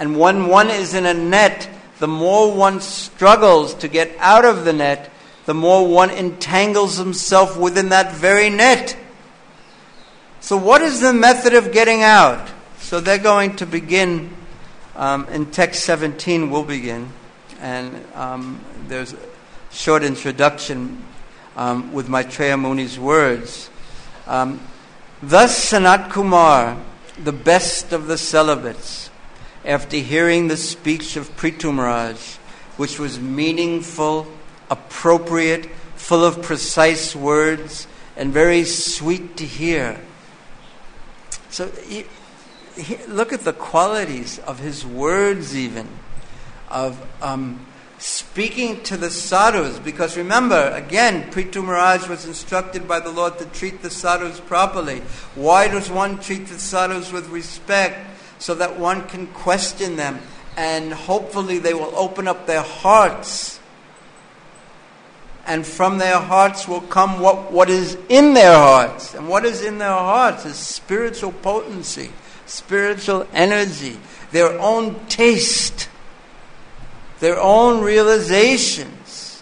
And when one is in a net, the more one struggles to get out of the net, the more one entangles himself within that very net. So what is the method of getting out? So they're going to begin, in text 17 we'll begin. And there's a short introduction with Maitreya Muni's words. Thus Sanat Kumar, the best of the celibates, after hearing the speech of Prithu Maharaj, which was meaningful, appropriate, full of precise words, and very sweet to hear. So look at the qualities of his words even, of speaking to the sadhus, because remember, again, Prithu Maharaj was instructed by the Lord to treat the sadhus properly. Why does one treat the sadhus with respect? So that one can question them, and hopefully they will open up their hearts. And from their hearts will come what is in their hearts. And what is in their hearts is spiritual potency, spiritual energy, their own taste, their own realizations.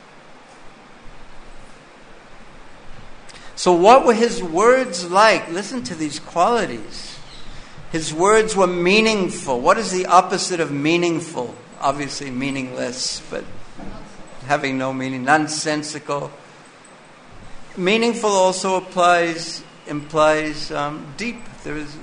So what were his words like? Listen to these qualities. His words were meaningful. What is the opposite of meaningful? Obviously meaningless, but having no meaning. Nonsensical. Meaningful also implies deep. There's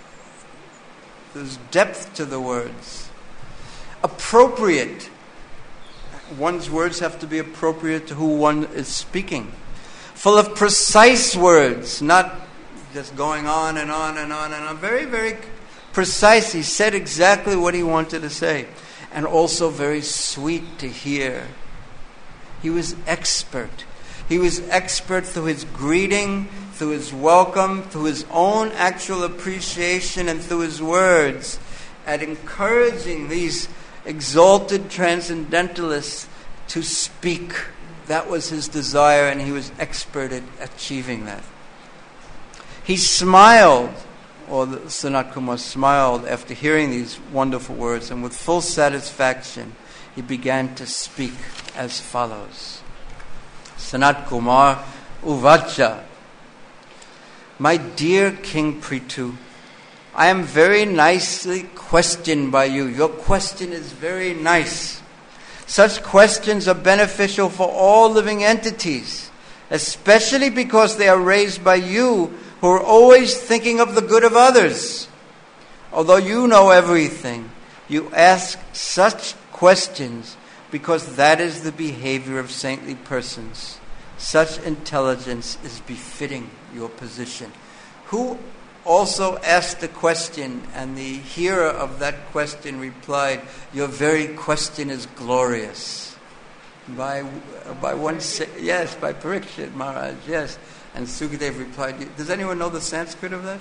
depth to the words. Appropriate. One's words have to be appropriate to who one is speaking. Full of precise words, not just going on and on and on and on. Very, very precise. He said exactly what he wanted to say. And also very sweet to hear. He was expert. He was expert through his greeting, through his welcome, through his own actual appreciation, and through his words at encouraging these exalted transcendentalists to speak. That was his desire, and he was expert at achieving that. He smiled, or Sanat Kumar smiled after hearing these wonderful words, and with full satisfaction, he began to speak as follows. Sanat Kumar Uvacha. My dear King Prithu, I am very nicely questioned by you. Your question is very nice. Such questions are beneficial for all living entities, especially because they are raised by you, who are always thinking of the good of others. Although you know everything, you ask such questions because that is the behavior of saintly persons. Such intelligence is befitting your position. Who also asked the question, and the hearer of that question replied, your very question is glorious. By Parikshit Maharaj, yes. And Sukadev replied, does anyone know the Sanskrit of that?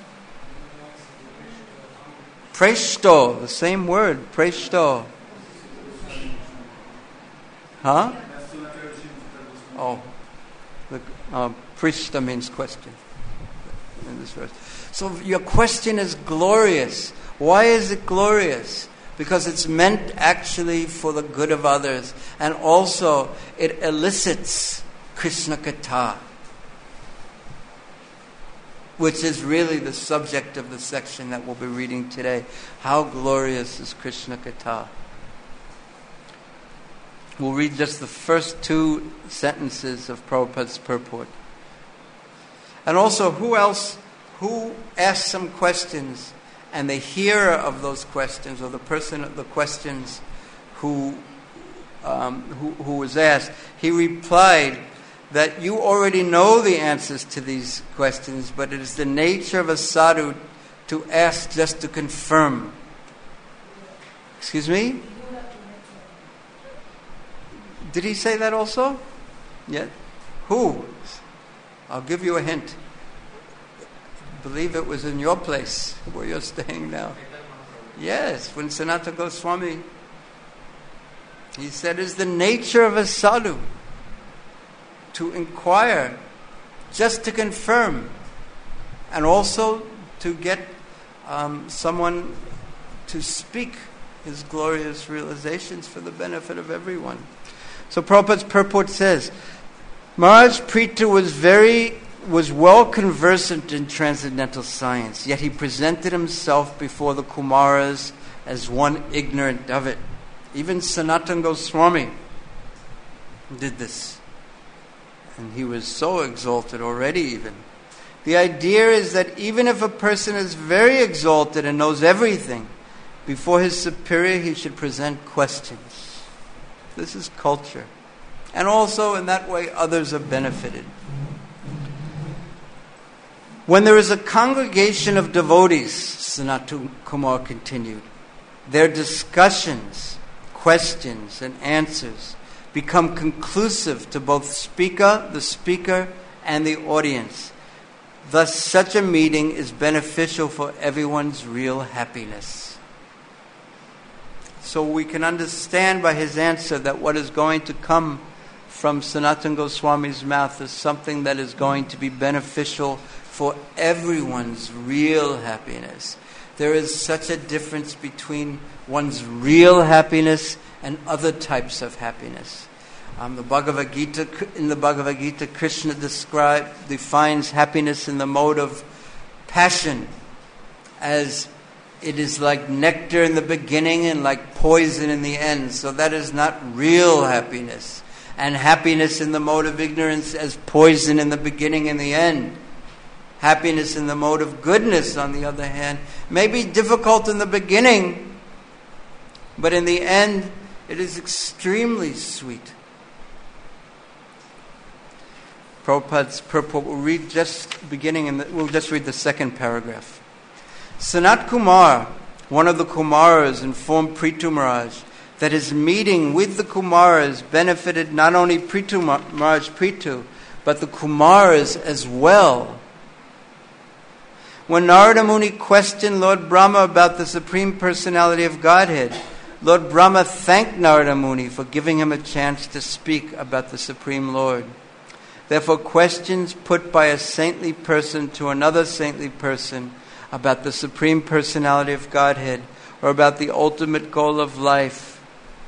Preshto, the same word, preshto. Huh? Oh, prishta means question in this verse. So your question is glorious. Why is it glorious? Because it's meant actually for the good of others, and also it elicits Krishna Katha, which is really the subject of the section that we'll be reading today. How glorious is Krishna Katha? We'll read just the first two sentences of Prabhupada's purport. And also, who asked some questions, and the hearer of those questions, or the person of the questions who was asked, he replied that you already know the answers to these questions, but it is the nature of a sadhu to ask just to confirm. Excuse me? Did he say that also? Yeah. Who? I'll give you a hint. I believe it was in your place where you're staying now. Yes, when Sanatana Goswami, he said, it's the nature of a sadhu to inquire, just to confirm, and also to get someone to speak his glorious realizations for the benefit of everyone. So Prabhupada's purport says, Maharaj Prithu was well conversant in transcendental science, yet he presented himself before the Kumaras as one ignorant of it. Even Sanatana Goswami did this. And he was so exalted already even. The idea is that even if a person is very exalted and knows everything, before his superior he should present questions. This is culture. And also in that way others are benefited. When there is a congregation of devotees, Sanat Kumar continued, their discussions, questions and answers become conclusive to both the speaker and the audience. Thus, such a meeting is beneficial for everyone's real happiness. So we can understand by his answer that what is going to come from Sanatana Goswami's mouth is something that is going to be beneficial for everyone's real happiness. There is such a difference between one's real happiness and other types of happiness. In the Bhagavad Gita, Krishna defines happiness in the mode of passion as it is like nectar in the beginning and like poison in the end. So that is not real happiness. And happiness in the mode of ignorance as poison in the beginning and the end. Happiness in the mode of goodness, on the other hand, may be difficult in the beginning, but in the end, it is extremely sweet. Prabhupada's purport, we'll just read the second paragraph. Sanat Kumar, one of the Kumaras, informed Prithu Maharaj that his meeting with the Kumaras benefited not only Maharaj Prithu, but the Kumaras as well. When Narada Muni questioned Lord Brahma about the Supreme Personality of Godhead, Lord Brahma thanked Narada Muni for giving him a chance to speak about the Supreme Lord. Therefore, questions put by a saintly person to another saintly person about the Supreme Personality of Godhead or about the ultimate goal of life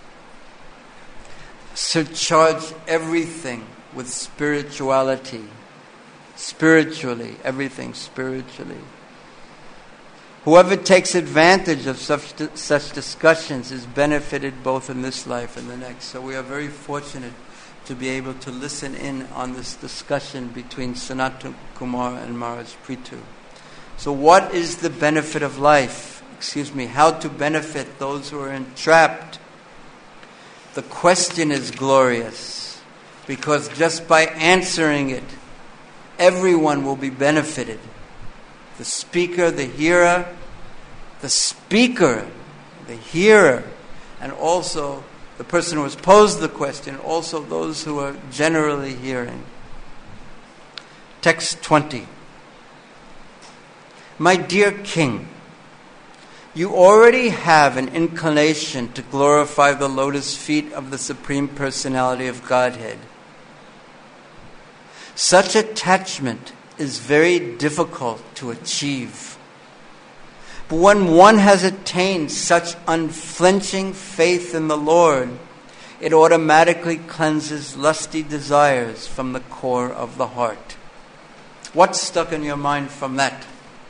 surcharge everything with spirituality. Spiritually, everything spiritually. Whoever takes advantage of such discussions is benefited both in this life and the next. So we are very fortunate to be able to listen in on this discussion between Sanat Kumar and Maharaj Prithu. So what is the benefit of life? How to benefit those who are entrapped? The question is glorious, because just by answering it, everyone will be benefited. The speaker, the hearer, and also the person who has posed the question, also those who are generally hearing. Text 20. My dear King, you already have an inclination to glorify the lotus feet of the Supreme Personality of Godhead. Such attachment is very difficult to achieve. But when one has attained such unflinching faith in the Lord, it automatically cleanses lusty desires from the core of the heart. What's stuck in your mind from that?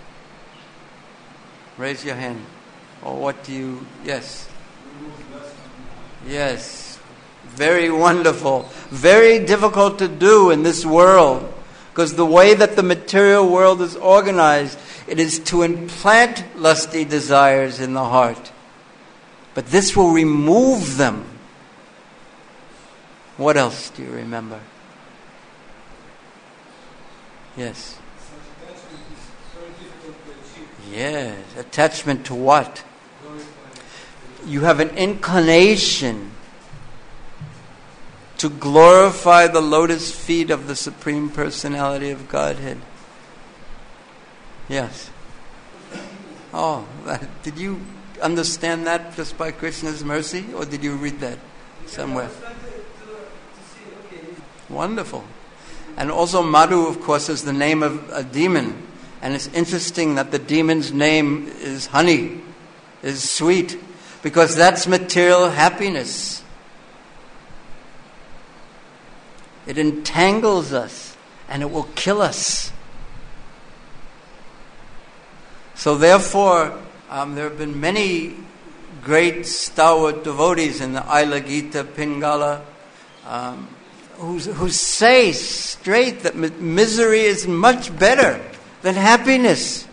Raise your hand. Or what do you... Yes. Yes. Very wonderful. Very difficult to do in this world. Because the way that the material world is organized, it is to implant lusty desires in the heart. But this will remove them. What else do you remember? Yes. Yes. Attachment to what? You have an inclination to glorify the lotus feet of the Supreme Personality of Godhead. Yes. Oh, did you understand that just by Krishna's mercy, or did you read that somewhere? Wonderful. And also Madhu, of course, is the name of a demon. And it's interesting that the demon's name is honey, is sweet. because that's material happiness. It entangles us and it will kill us. So therefore, there have been many great stalwart devotees in the Aila Gita, Pingala, who say straight that misery is much better than happiness.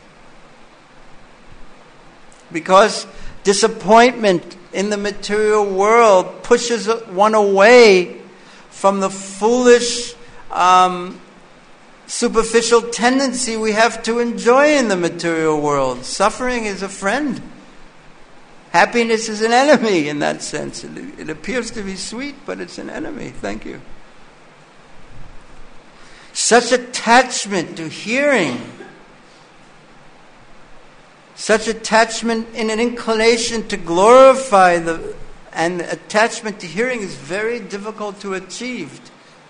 Because disappointment in the material world pushes one away from the foolish, superficial tendency we have to enjoy in the material world. Suffering is a friend. Happiness is an enemy in that sense. It appears to be sweet, but it's an enemy. Thank you. Such attachment to hearing, such attachment in an inclination to glorify and attachment to hearing is very difficult to achieve.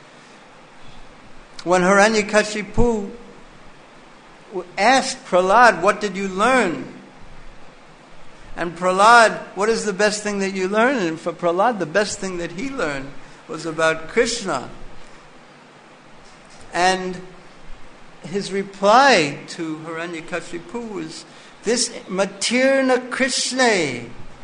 When Hiranyakashipu asked Prahlad, "What did you learn?" And Prahlad, "What is the best thing that you learned?" And for Prahlad, the best thing that he learned was about Krishna. And his reply to Hiranyakashipu was, "This matirna Krishna,"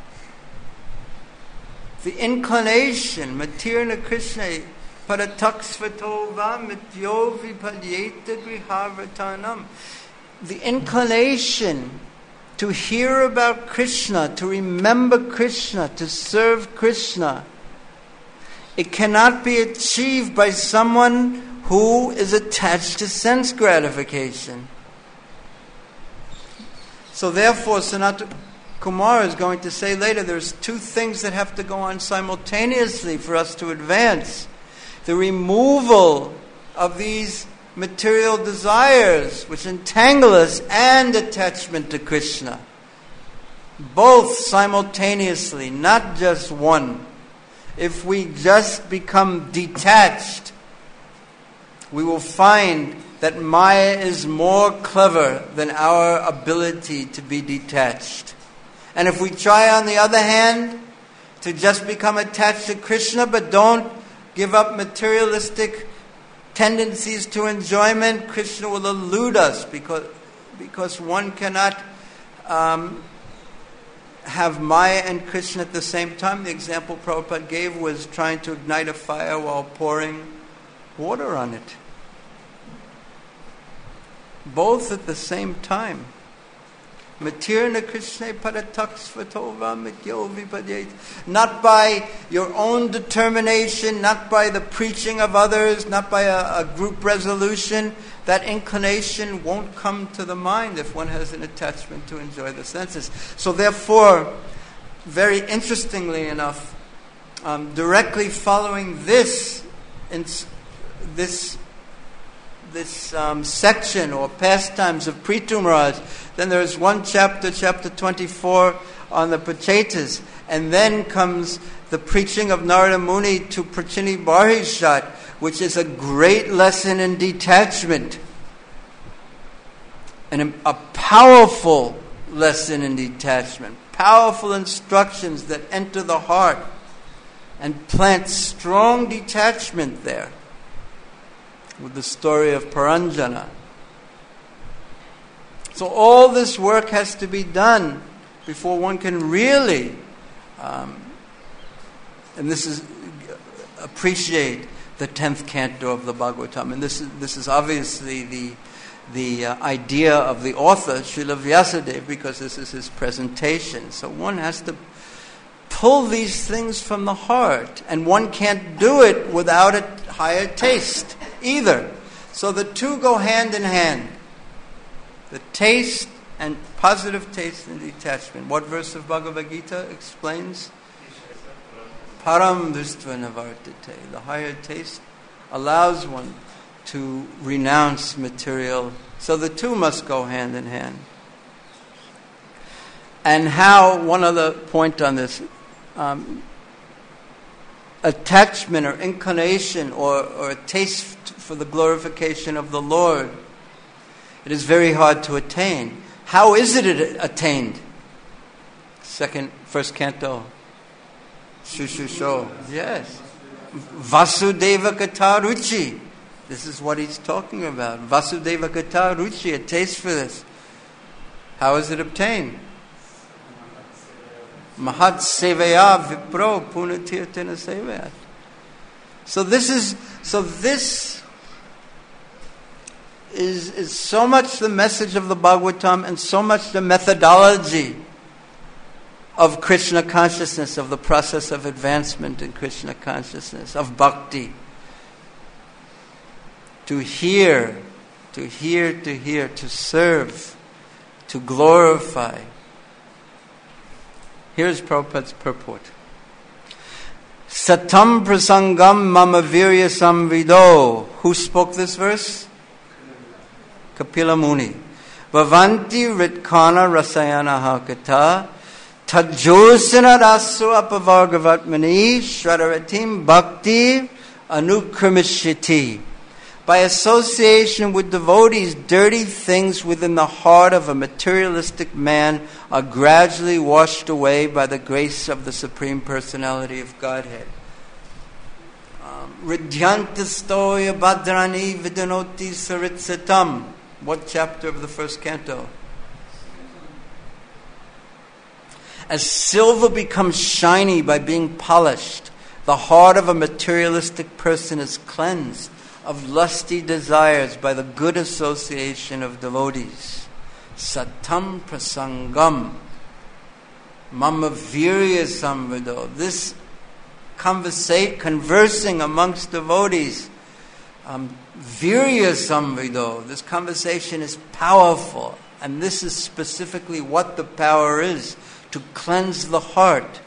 the inclination, matirna Krishna, parataksvato va mityo vipadyeta grihavratanam. The inclination to hear about Krishna, to remember Krishna, to serve Krishna, it cannot be achieved by someone who is attached to sense gratification. So therefore, Sanat Kumar is going to say later, there's two things that have to go on simultaneously for us to advance. The removal of these material desires which entangle us and attachment to Krishna. Both simultaneously, not just one. If we just become detached, we will find that Maya is more clever than our ability to be detached. And if we try, on the other hand, to just become attached to Krishna but don't give up materialistic tendencies to enjoyment, Krishna will elude us because one cannot have Maya and Krishna at the same time. The example Prabhupada gave was trying to ignite a fire while pouring water on it. Both at the same time. Matirna Krishna parataksvatova mityo vipadyet. Not by your own determination, not by the preaching of others, not by a group resolution. That inclination won't come to the mind if one has an attachment to enjoy the senses. So therefore, very interestingly enough, directly following this section or pastimes of Pritu Maharaj, then there's one chapter 24 on the Pachetas, and then comes the preaching of Narada Muni to Prachini Barishat, which is a great lesson in detachment, and a powerful lesson in detachment, powerful instructions that enter the heart and plant strong detachment there, with the story of Paranjana. So all this work has to be done before one can really, and this is, appreciate the 10th canto of the Bhagavatam. And this is obviously the idea of the author, Srila Vyasadeva, because this is his presentation. So one has to pull these things from the heart, and one can't do it without a higher taste either. So the two go hand in hand. The taste and positive taste and detachment. What verse of Bhagavad Gita explains? Param dristva navartate. The higher taste allows one to renounce material. So the two must go hand in hand. And how, one other point on this, attachment or inclination or a taste for the glorification of the Lord, it is very hard to attain. How is it attained? first canto. Shushu. Yes. Vasudeva Kata Ruchi. This is what he's talking about. Vasudeva Kata Ruchi, a taste for this. How is it obtained? Mahat Sevaya Vipro Punatirtana Sevayat. So this is so much the message of the Bhagavatam and so much the methodology of Krishna consciousness, of the process of advancement in Krishna consciousness, of bhakti. To hear, to serve, to glorify. Here's Prabhupada's purport. Satam prasangam mama virya samvido. Who spoke this verse? Kapila Muni. Bhavanti ritkana rasayana hakata tajosana rasu apavargavatmani shradaratim bhakti anukramishiti. By association with devotees, dirty things within the heart of a materialistic man are gradually washed away by the grace of the Supreme Personality of Godhead. Ridhyantastoya bhadrani vidanoti saritsatam. What chapter of the first canto? As silver becomes shiny by being polished, the heart of a materialistic person is cleansed of lusty desires by the good association of devotees. Satam prasangam mama virya samvido. This conversing amongst devotees, virya samvido. This conversation is powerful, and this is specifically what the power is, to cleanse the heart.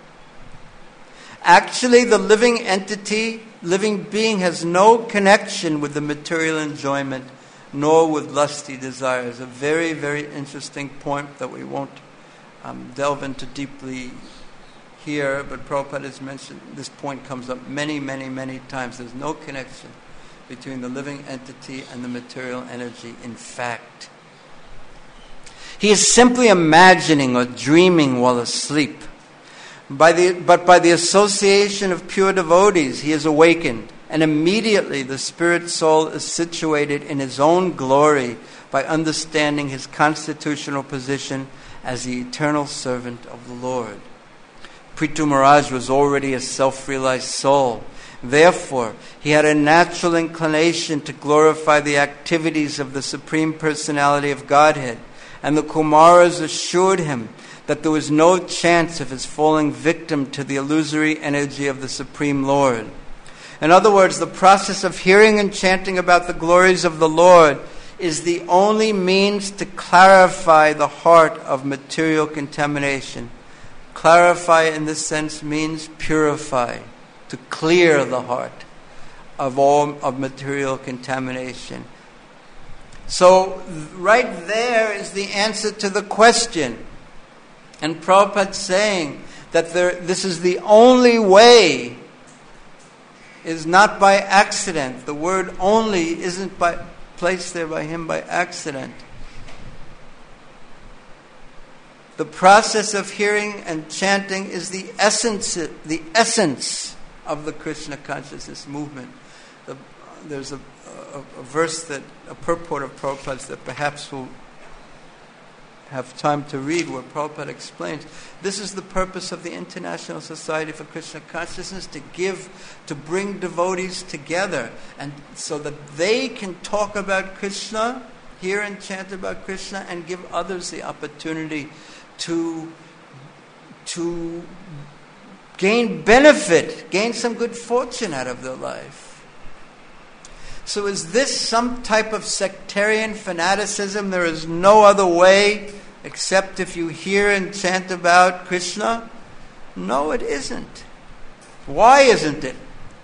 Actually, the living entity, living being, has no connection with the material enjoyment, nor with lusty desires. A very, very interesting point that we won't delve into deeply here, but Prabhupada has mentioned, this point comes up many, many, many times. There's no connection between the living entity and the material energy, in fact. He is simply imagining or dreaming while asleep. But by the association of pure devotees, he is awakened, and immediately the spirit soul is situated in his own glory by understanding his constitutional position as the eternal servant of the Lord. Prithu Maharaj was already a self-realized soul. Therefore, he had a natural inclination to glorify the activities of the Supreme Personality of Godhead, and the Kumaras assured him that there was no chance of his falling victim to the illusory energy of the Supreme Lord. In other words, the process of hearing and chanting about the glories of the Lord is the only means to clarify the heart of material contamination. Clarify in this sense means purify, to clear the heart of all of material contamination. So right there is the answer to the question. And Prabhupada saying that this is the only way, is not by accident. The word only isn't placed there by him by accident. The process of hearing and chanting is the essence of the Krishna consciousness movement. There's a verse a purport of Prabhupada's that perhaps we'll have time to read, where Prabhupada explains this is the purpose of the International Society for Krishna Consciousness, to bring devotees together, and so that they can talk about Krishna, hear and chant about Krishna, and give others the opportunity to gain benefit, gain some good fortune out of their life. So is this some type of sectarian fanaticism? There is no other way except if you hear and chant about Krishna? No, it isn't. Why isn't it?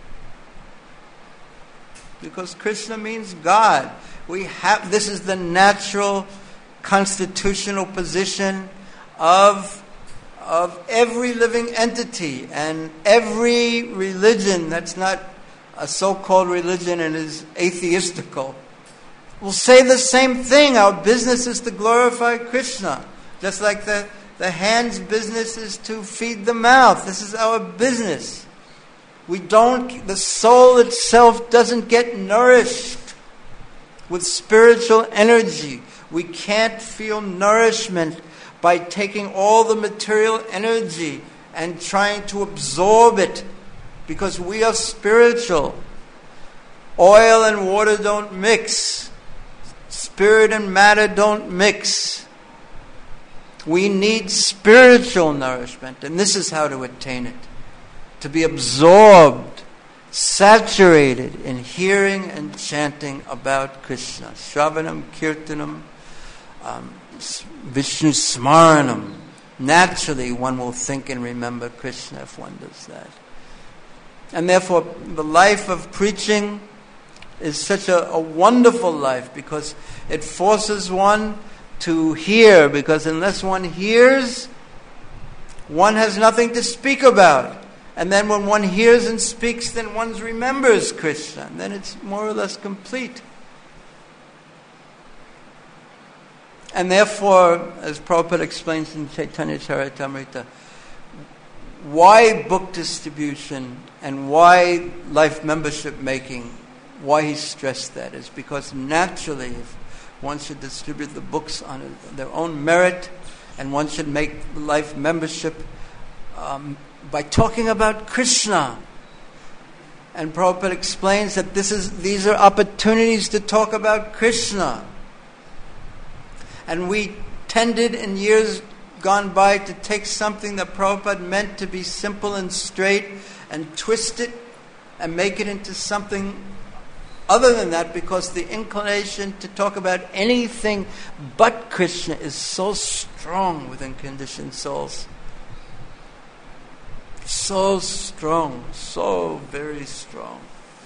Because Krishna means God. This is the natural constitutional position of every living entity, and every religion that's not a so-called religion and is atheistical will say the same thing. Our business is to glorify Krishna. Just like the The hand's business is to feed the mouth. This is our business. The soul itself doesn't get nourished with spiritual energy. We can't feel nourishment by taking all the material energy and trying to absorb it, because we are spiritual. Oil and water don't mix. Spirit and matter don't mix. We need spiritual nourishment, and this is how to attain it. To be absorbed, saturated in hearing and chanting about Krishna. Shravanam, Kirtanam, Vishnu Smaranam. Naturally, one will think and remember Krishna if one does that. And therefore, the life of preaching is such a wonderful life, because it forces one to hear, because unless one hears, one has nothing to speak about. And then when one hears and speaks, then one remembers Krishna, and then it's more or less complete. And therefore, as Prabhupada explains in Chaitanya Charitamrita, why book distribution and why life membership making, why he stressed that is because naturally if one should distribute the books on their own merit, and one should make life membership by talking about Krishna. And Prabhupada explains that these are opportunities to talk about Krishna. And we tended in years gone by to take something that Prabhupada meant to be simple and straight and twist it and make it into something other than that, because the inclination to talk about anything but Krishna is so strong within conditioned souls. So strong, so very strong.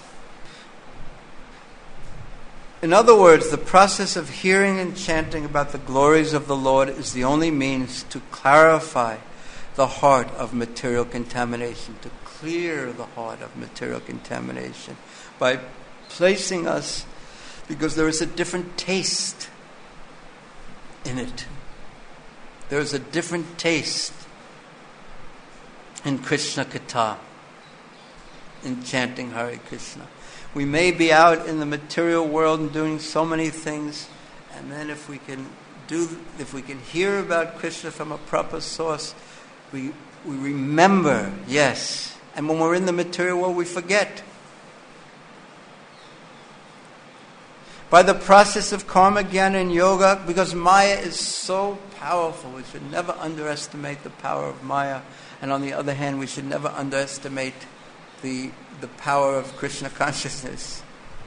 In other words, the process of hearing and chanting about the glories of the Lord is the only means to clarify the heart of material contamination, to clear the heart of material contamination by placing us, because there is a different taste in it. There is a different taste in Krishna Katha, in chanting Hare Krishna. We may be out in the material world and doing so many things, and then if we can hear about Krishna from a proper source, we remember, yes. And when we're in the material world, we forget. By the process of karma, jnana, and yoga, because Maya is so powerful, we should never underestimate the power of Maya. And on the other hand, we should never underestimate the power of Krishna consciousness.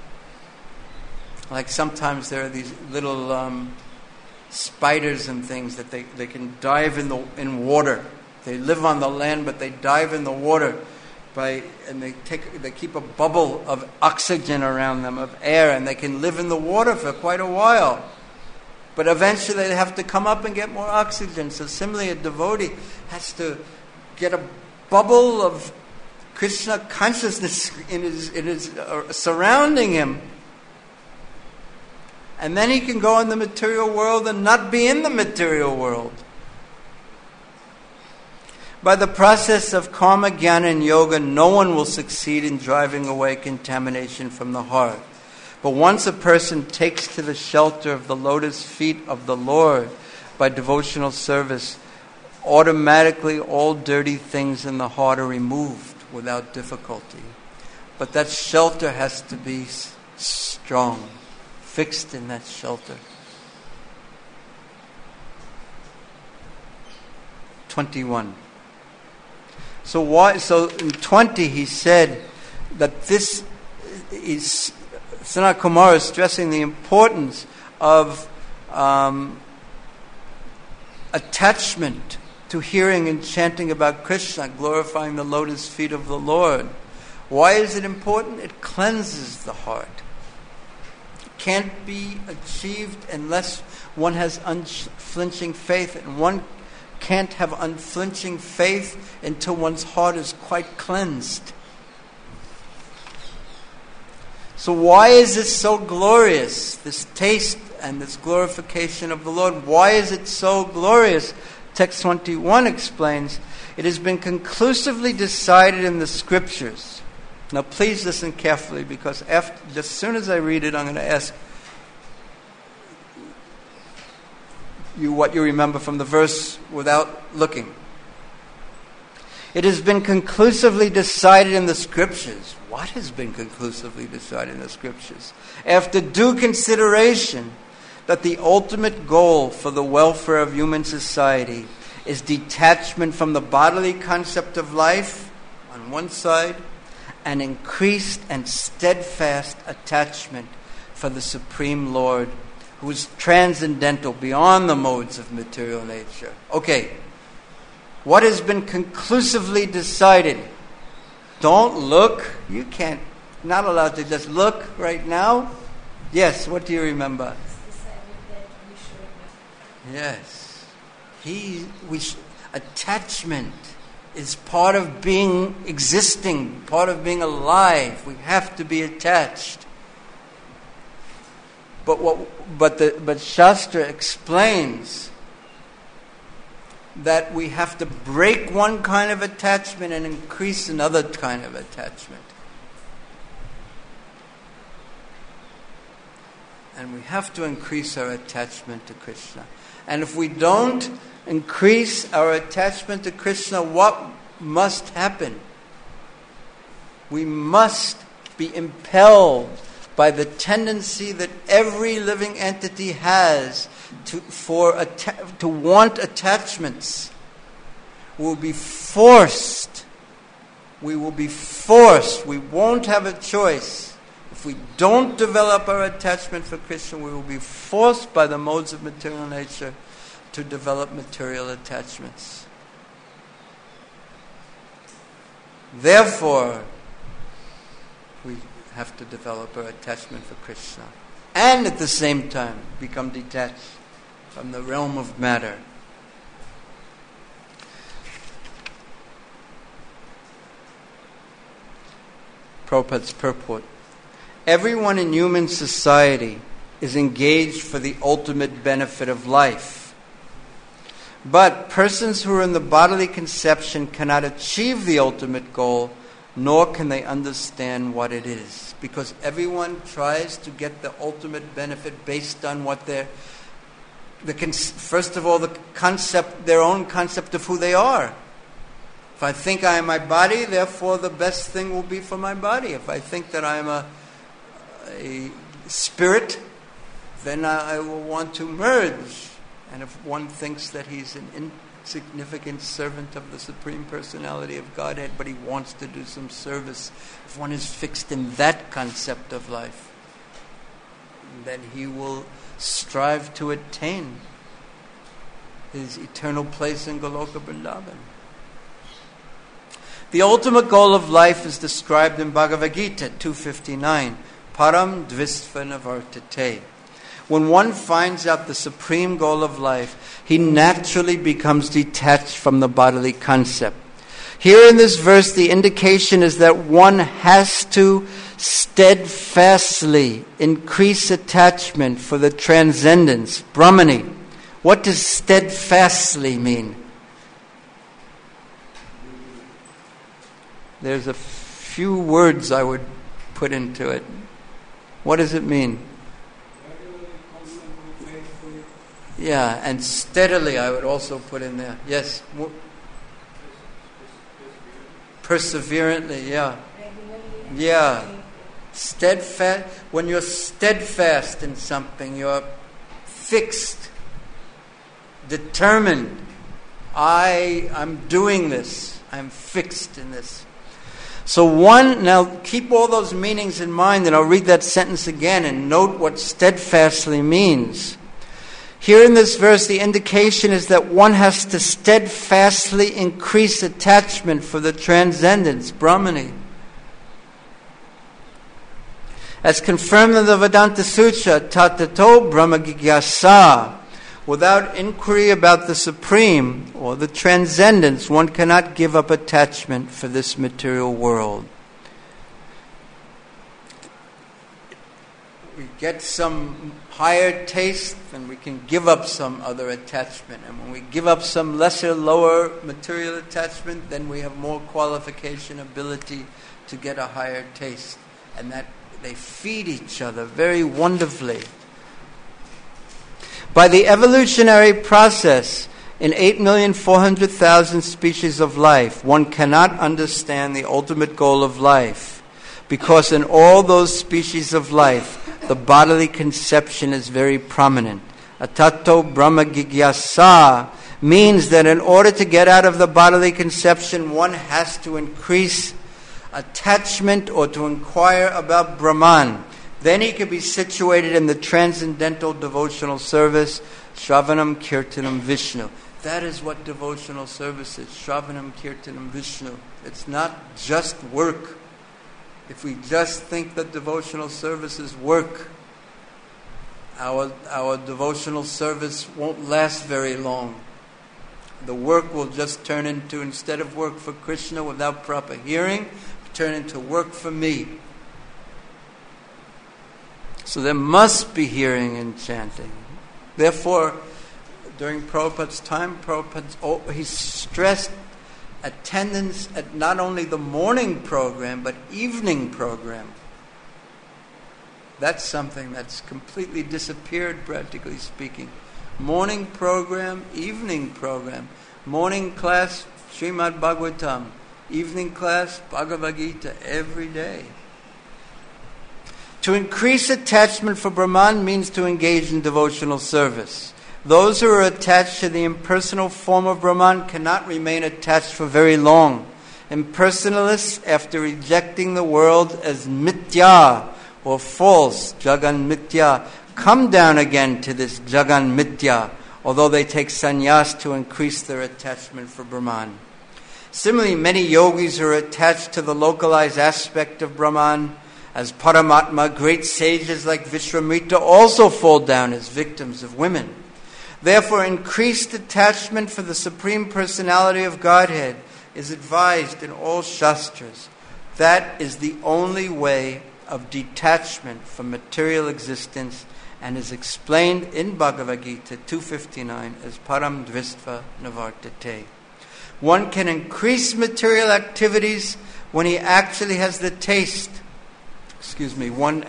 Like sometimes there are these little spiders and things that they can dive in water. They live on the land, but they dive in the water and they keep a bubble of oxygen around them, of air, and they can live in the water for quite a while. But eventually they have to come up and get more oxygen. So similarly, a devotee has to get a bubble of Krishna consciousness in his surrounding him, and then he can go in the material world and not be in the material world. By the process of karma, jnana, and yoga, no one will succeed in driving away contamination from the heart. But once a person takes to the shelter of the lotus feet of the Lord by devotional service, automatically all dirty things in the heart are removed without difficulty. But that shelter has to be strong, fixed in that shelter. 21. So in 20 he said that this is, Sanat Kumara is stressing the importance of attachment to hearing and chanting about Krishna, glorifying the lotus feet of the Lord. Why is it important? It cleanses the heart. It can't be achieved unless one has unflinching faith, and one can't have unflinching faith until one's heart is quite cleansed. So why is this so glorious, this taste and this glorification of the Lord? Why is it so glorious Text 21 explains, it has been conclusively decided in the Scriptures. Now please listen carefully, because as soon as I read it, I'm going to ask you what you remember from the verse without looking. It has been conclusively decided in the Scriptures. What has been conclusively decided in the Scriptures? After due consideration, that the ultimate goal for the welfare of human society is detachment from the bodily concept of life on one side, and increased and steadfast attachment for the Supreme Lord, who is transcendental beyond the modes of material nature. Okay, what has been conclusively decided? Don't look. You can't, not allowed to just look right now. Yes, what do you remember? Yes. Attachment is part of being existing, part of being alive. We have to be attached. But Shastra explains that we have to break one kind of attachment and increase another kind of attachment. And we have to increase our attachment to Krishna. And if we don't increase our attachment to Krishna, what must happen? We must be impelled by the tendency that every living entity has to want attachments. We will be forced. We won't have a choice. If we don't develop our attachment for Krishna, we will be forced by the modes of material nature to develop material attachments. Therefore, we have to develop our attachment for Krishna, and at the same time become detached from the realm of matter. Prabhupada's purport. Everyone in human society is engaged for the ultimate benefit of life. But persons who are in the bodily conception cannot achieve the ultimate goal, nor can they understand what it is. Because everyone tries to get the ultimate benefit based on what first of all, their own concept of who they are. If I think I am my body, therefore the best thing will be for my body. If I think that I am a spirit, then I will want to merge. And if one thinks that he's an insignificant servant of the Supreme Personality of Godhead, but he wants to do some service, if one is fixed in that concept of life, then he will strive to attain his eternal place in Goloka Vrindavan. The ultimate goal of life is described in Bhagavad Gita 2:59, Param Dvistva Navartate. When one finds out the supreme goal of life, he naturally becomes detached from the bodily concept. Here in this verse, the indication is that one has to steadfastly increase attachment for the transcendence, Brahmani. What does steadfastly mean? There's a few words I would put into it. What does it mean? Yeah, and steadily I would also put in there. Yes. Perseverantly, yeah. Yeah. Steadfast. When you're steadfast in something, you're fixed, determined. I'm doing this. I'm fixed in this. So now keep all those meanings in mind, and I'll read that sentence again and note what steadfastly means. Here in this verse, the indication is that one has to steadfastly increase attachment for the transcendence, Brahmani. As confirmed in the Vedanta Sutra, Tatato Brahma Jigyasa. Without inquiry about the Supreme or the transcendence, one cannot give up attachment for this material world. we get some higher taste, then we can give up some other attachment. And when we give up some lesser, lower material attachment, then we have more qualification, ability to get a higher taste. And that they feed each other very wonderfully. By the evolutionary process, in 8,400,000 species of life, one cannot understand the ultimate goal of life, because in all those species of life, the bodily conception is very prominent. Atato Brahma Gigyasa means that in order to get out of the bodily conception, one has to increase attachment or to inquire about Brahman. Then he could be situated in the transcendental devotional service, Shravanam Kirtanam Vishnu. That is what devotional service is, Shravanam Kirtanam Vishnu. It's not just work. If we just think that devotional service is work, our devotional service won't last very long. The work will just turn into, instead of work for Krishna without proper hearing, turn into work for me. So there must be hearing and chanting. Therefore, during Prabhupada's time, he stressed attendance at not only the morning program, but evening program. That's something that's completely disappeared, practically speaking. Morning program, evening program. Morning class, Srimad Bhagavatam. Evening class, Bhagavad Gita, every day. To increase attachment for Brahman means to engage in devotional service. Those who are attached to the impersonal form of Brahman cannot remain attached for very long. Impersonalists, after rejecting the world as mithya or false, Jagan Mithya, come down again to this Jagan Mithya, although they take sannyas to increase their attachment for Brahman. Similarly, many yogis who are attached to the localized aspect of Brahman as Paramatma, great sages like Vishwamitra also fall down as victims of women. Therefore, increased attachment for the Supreme Personality of Godhead is advised in all Shastras. That is the only way of detachment from material existence and is explained in Bhagavad Gita 259 as Param Dvistva Navartate. One can increase material activities when he actually has the taste. One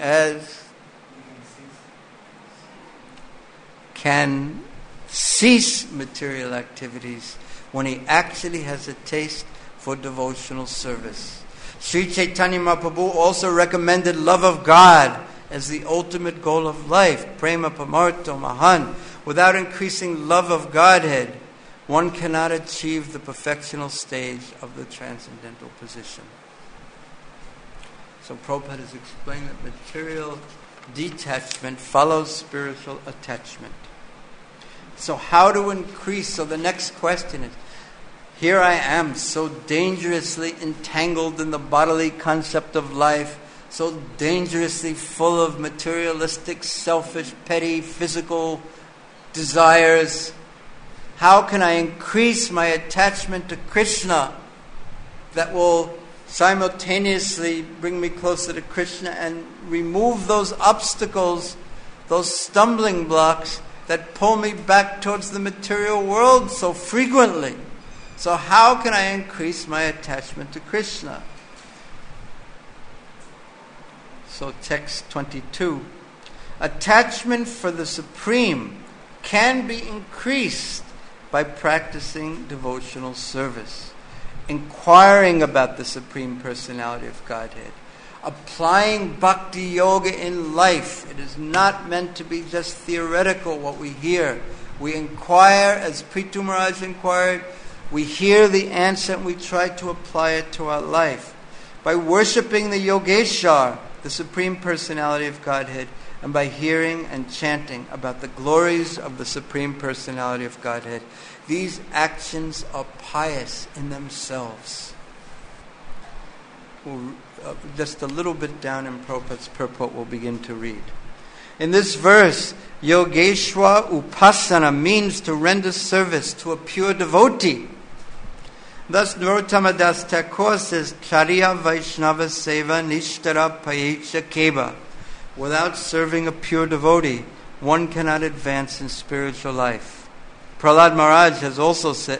can cease material activities when he actually has a taste for devotional service. Sri Chaitanya Mahaprabhu also recommended love of God as the ultimate goal of life, prema pamarto mahan. Without increasing love of Godhead, one cannot achieve the perfectional stage of the transcendental position. So Prabhupada has explained that material detachment follows spiritual attachment. So how to increase? So the next question is, here I am so dangerously entangled in the bodily concept of life, so dangerously full of materialistic, selfish, petty, physical desires. How can I increase my attachment to Krishna that will simultaneously bring me closer to Krishna and remove those obstacles, those stumbling blocks that pull me back towards the material world so frequently? So how can I increase my attachment to Krishna? So text 22. Attachment for the Supreme can be increased by practicing devotional service, inquiring about the Supreme Personality of Godhead, applying bhakti yoga in life. It is not meant to be just theoretical what we hear. We inquire as Prithu Maharaj inquired. We hear the answer and we try to apply it to our life. By worshipping the Yogeshwar, the Supreme Personality of Godhead, and by hearing and chanting about the glories of the Supreme Personality of Godhead. These actions are pious in themselves. Just a little bit down in Prabhupada's purport we'll begin to read. In this verse, Yogeshwar Upasana means to render service to a pure devotee. Thus, Narottama Das Thakur says, Charya Vaishnava Seva Nishtara Payecha Keva. Without serving a pure devotee, one cannot advance in spiritual life. Prahlad Maharaj has also said,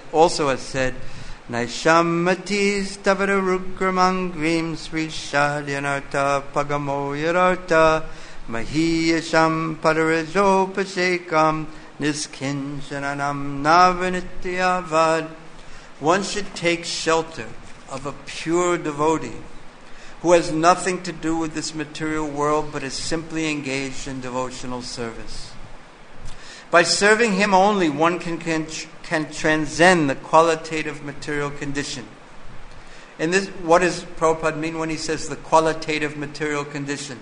Naishammatis tavara rukramangrim sri shadyanarta pagamo yararta mahiyasham padarajopashekam niskinchananam navanityavad. One should take shelter of a pure devotee who has nothing to do with this material world but is simply engaged in devotional service. By serving him only, one can transcend the qualitative material condition. And this, what does Prabhupada mean when he says the qualitative material condition?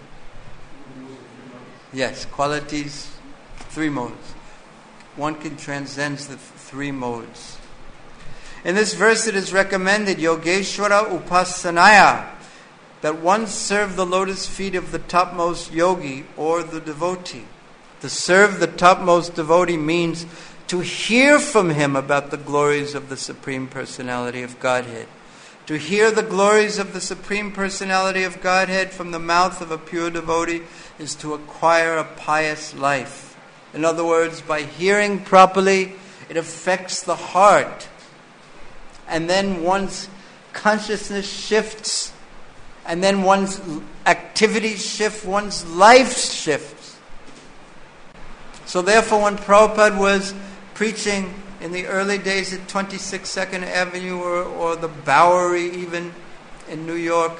Yes, qualities, 3 modes. One can transcend the 3 modes. In this verse it is recommended, Yogeshwara Upasanaya, that one serve the lotus feet of the topmost yogi or the devotee. To serve the topmost devotee means to hear from him about the glories of the Supreme Personality of Godhead. To hear the glories of the Supreme Personality of Godhead from the mouth of a pure devotee is to acquire a pious life. In other words, by hearing properly, it affects the heart. And then one's consciousness shifts, and then one's activities shift, one's life shifts. So therefore, when Prabhupada was preaching in the early days at 26 Second Avenue or the Bowery even in New York,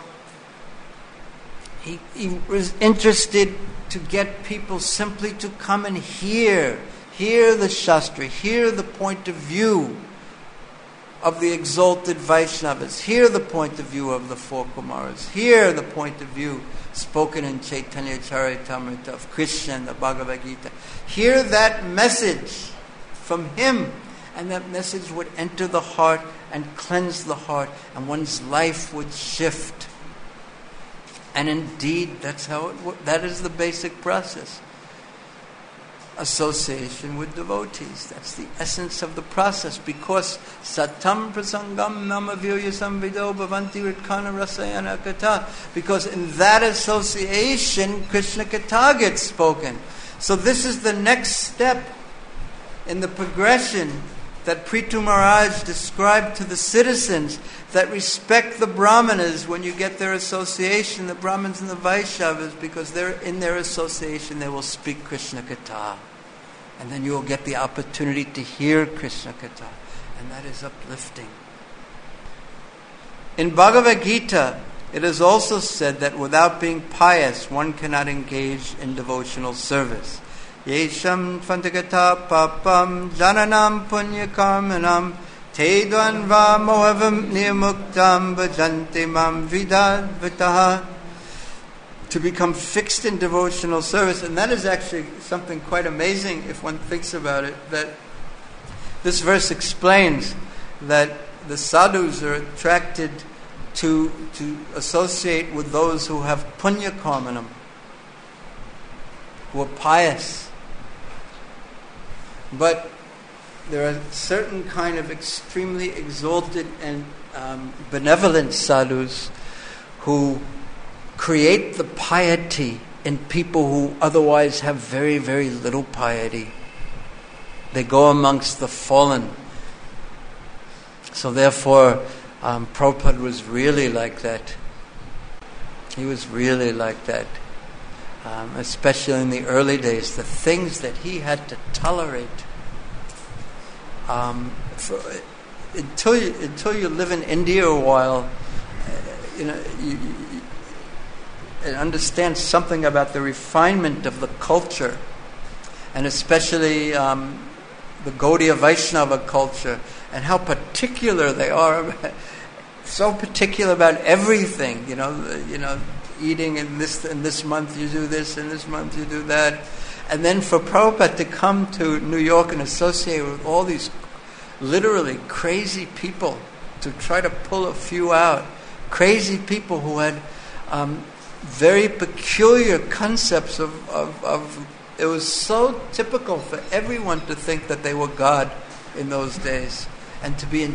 he was interested to get people simply to come and hear the Shastra, hear the point of view of the exalted Vaishnavas, hear the point of view of the 4 Kumaras, hear the point of view spoken in Chaitanya Charitamrita of Krishna and the Bhagavad Gita. Hear that message from him, and that message would enter the heart and cleanse the heart, and one's life would shift. And indeed, that is the basic process. Association with devotees. That's the essence of the process, because satam prasangam namavirya samvido bhavanti ritkana rasayana kata. Because in that association, Krishna Katha gets spoken. So this is the next step in the progression that Prithu Maharaj described to the citizens that respect the Brahmanas when you get their association, the Brahmins and the Vaishnavas, because they're in their association, they will speak Krishna Katha. And then you will get the opportunity to hear Krishna Katha. And that is uplifting. In Bhagavad Gita, it is also said that without being pious, one cannot engage in devotional service. Yesham Fantagata Papam Jananam Punya Karmanam Tedvan Va Mohavam Niyamuktam Bhajante Mam Vidad Vitaha. To become fixed in devotional service. And that is actually something quite amazing if one thinks about it, that this verse explains that the sadhus are attracted to associate with those who have punya karmanam, who are pious. But there are certain kind of extremely exalted and benevolent sadhus who create the piety in people who otherwise have very, very little piety. They go amongst the fallen. So therefore, Prabhupada was really like that. He was really like that. Especially in the early days, the things that he had to tolerate. Until you live in India a while, and understand something about the refinement of the culture, and especially the Gaudiya Vaishnava culture, and how particular they are, so particular about everything. Eating in this month you do this, and this month you do that, and then for Prabhupada to come to New York and associate with all these literally crazy people, to try to pull a few out, crazy people who had very peculiar concepts of it was so typical for everyone to think that they were God in those days, and to be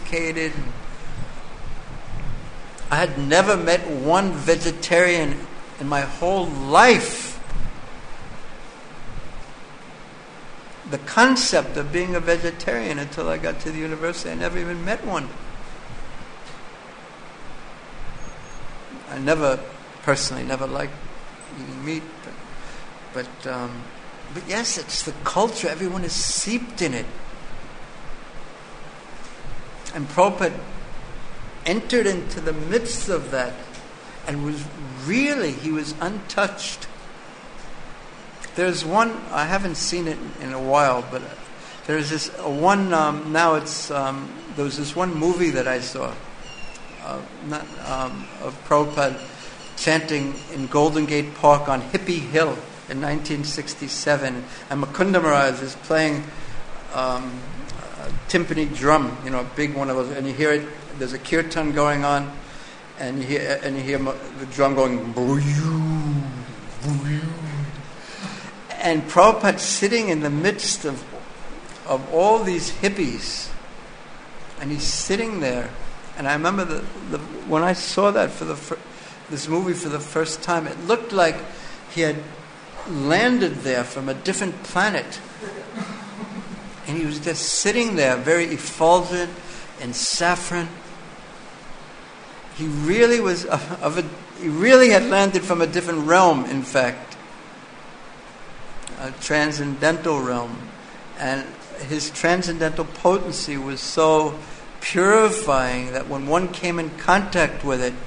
intoxicated. I had never met one vegetarian in my whole life the concept of being a vegetarian until I got to the university. I never even met one. I personally never liked eating meat, but yes, it's the culture. Everyone is seeped in it. And Prabhupada entered into the midst of that and he was untouched. There's one, I haven't seen it in a while, but there's this one, there was this one movie that I saw of Prabhupada chanting in Golden Gate Park on Hippie Hill in 1967, and Mukunda Maharaj is playing a timpani drum, a big one of those, and you hear it. There's a kirtan going on, and you hear the drum going, boo-yoo, boo-yoo. And Prabhupada sitting in the midst of all these hippies, and he's sitting there. And I remember when I saw that this movie for the first time, it looked like he had landed there from a different planet. And he was just sitting there, very effulgent in saffron. He really was he really had landed from a different realm, in fact, a transcendental realm. And his transcendental potency was so purifying that when one came in contact with it,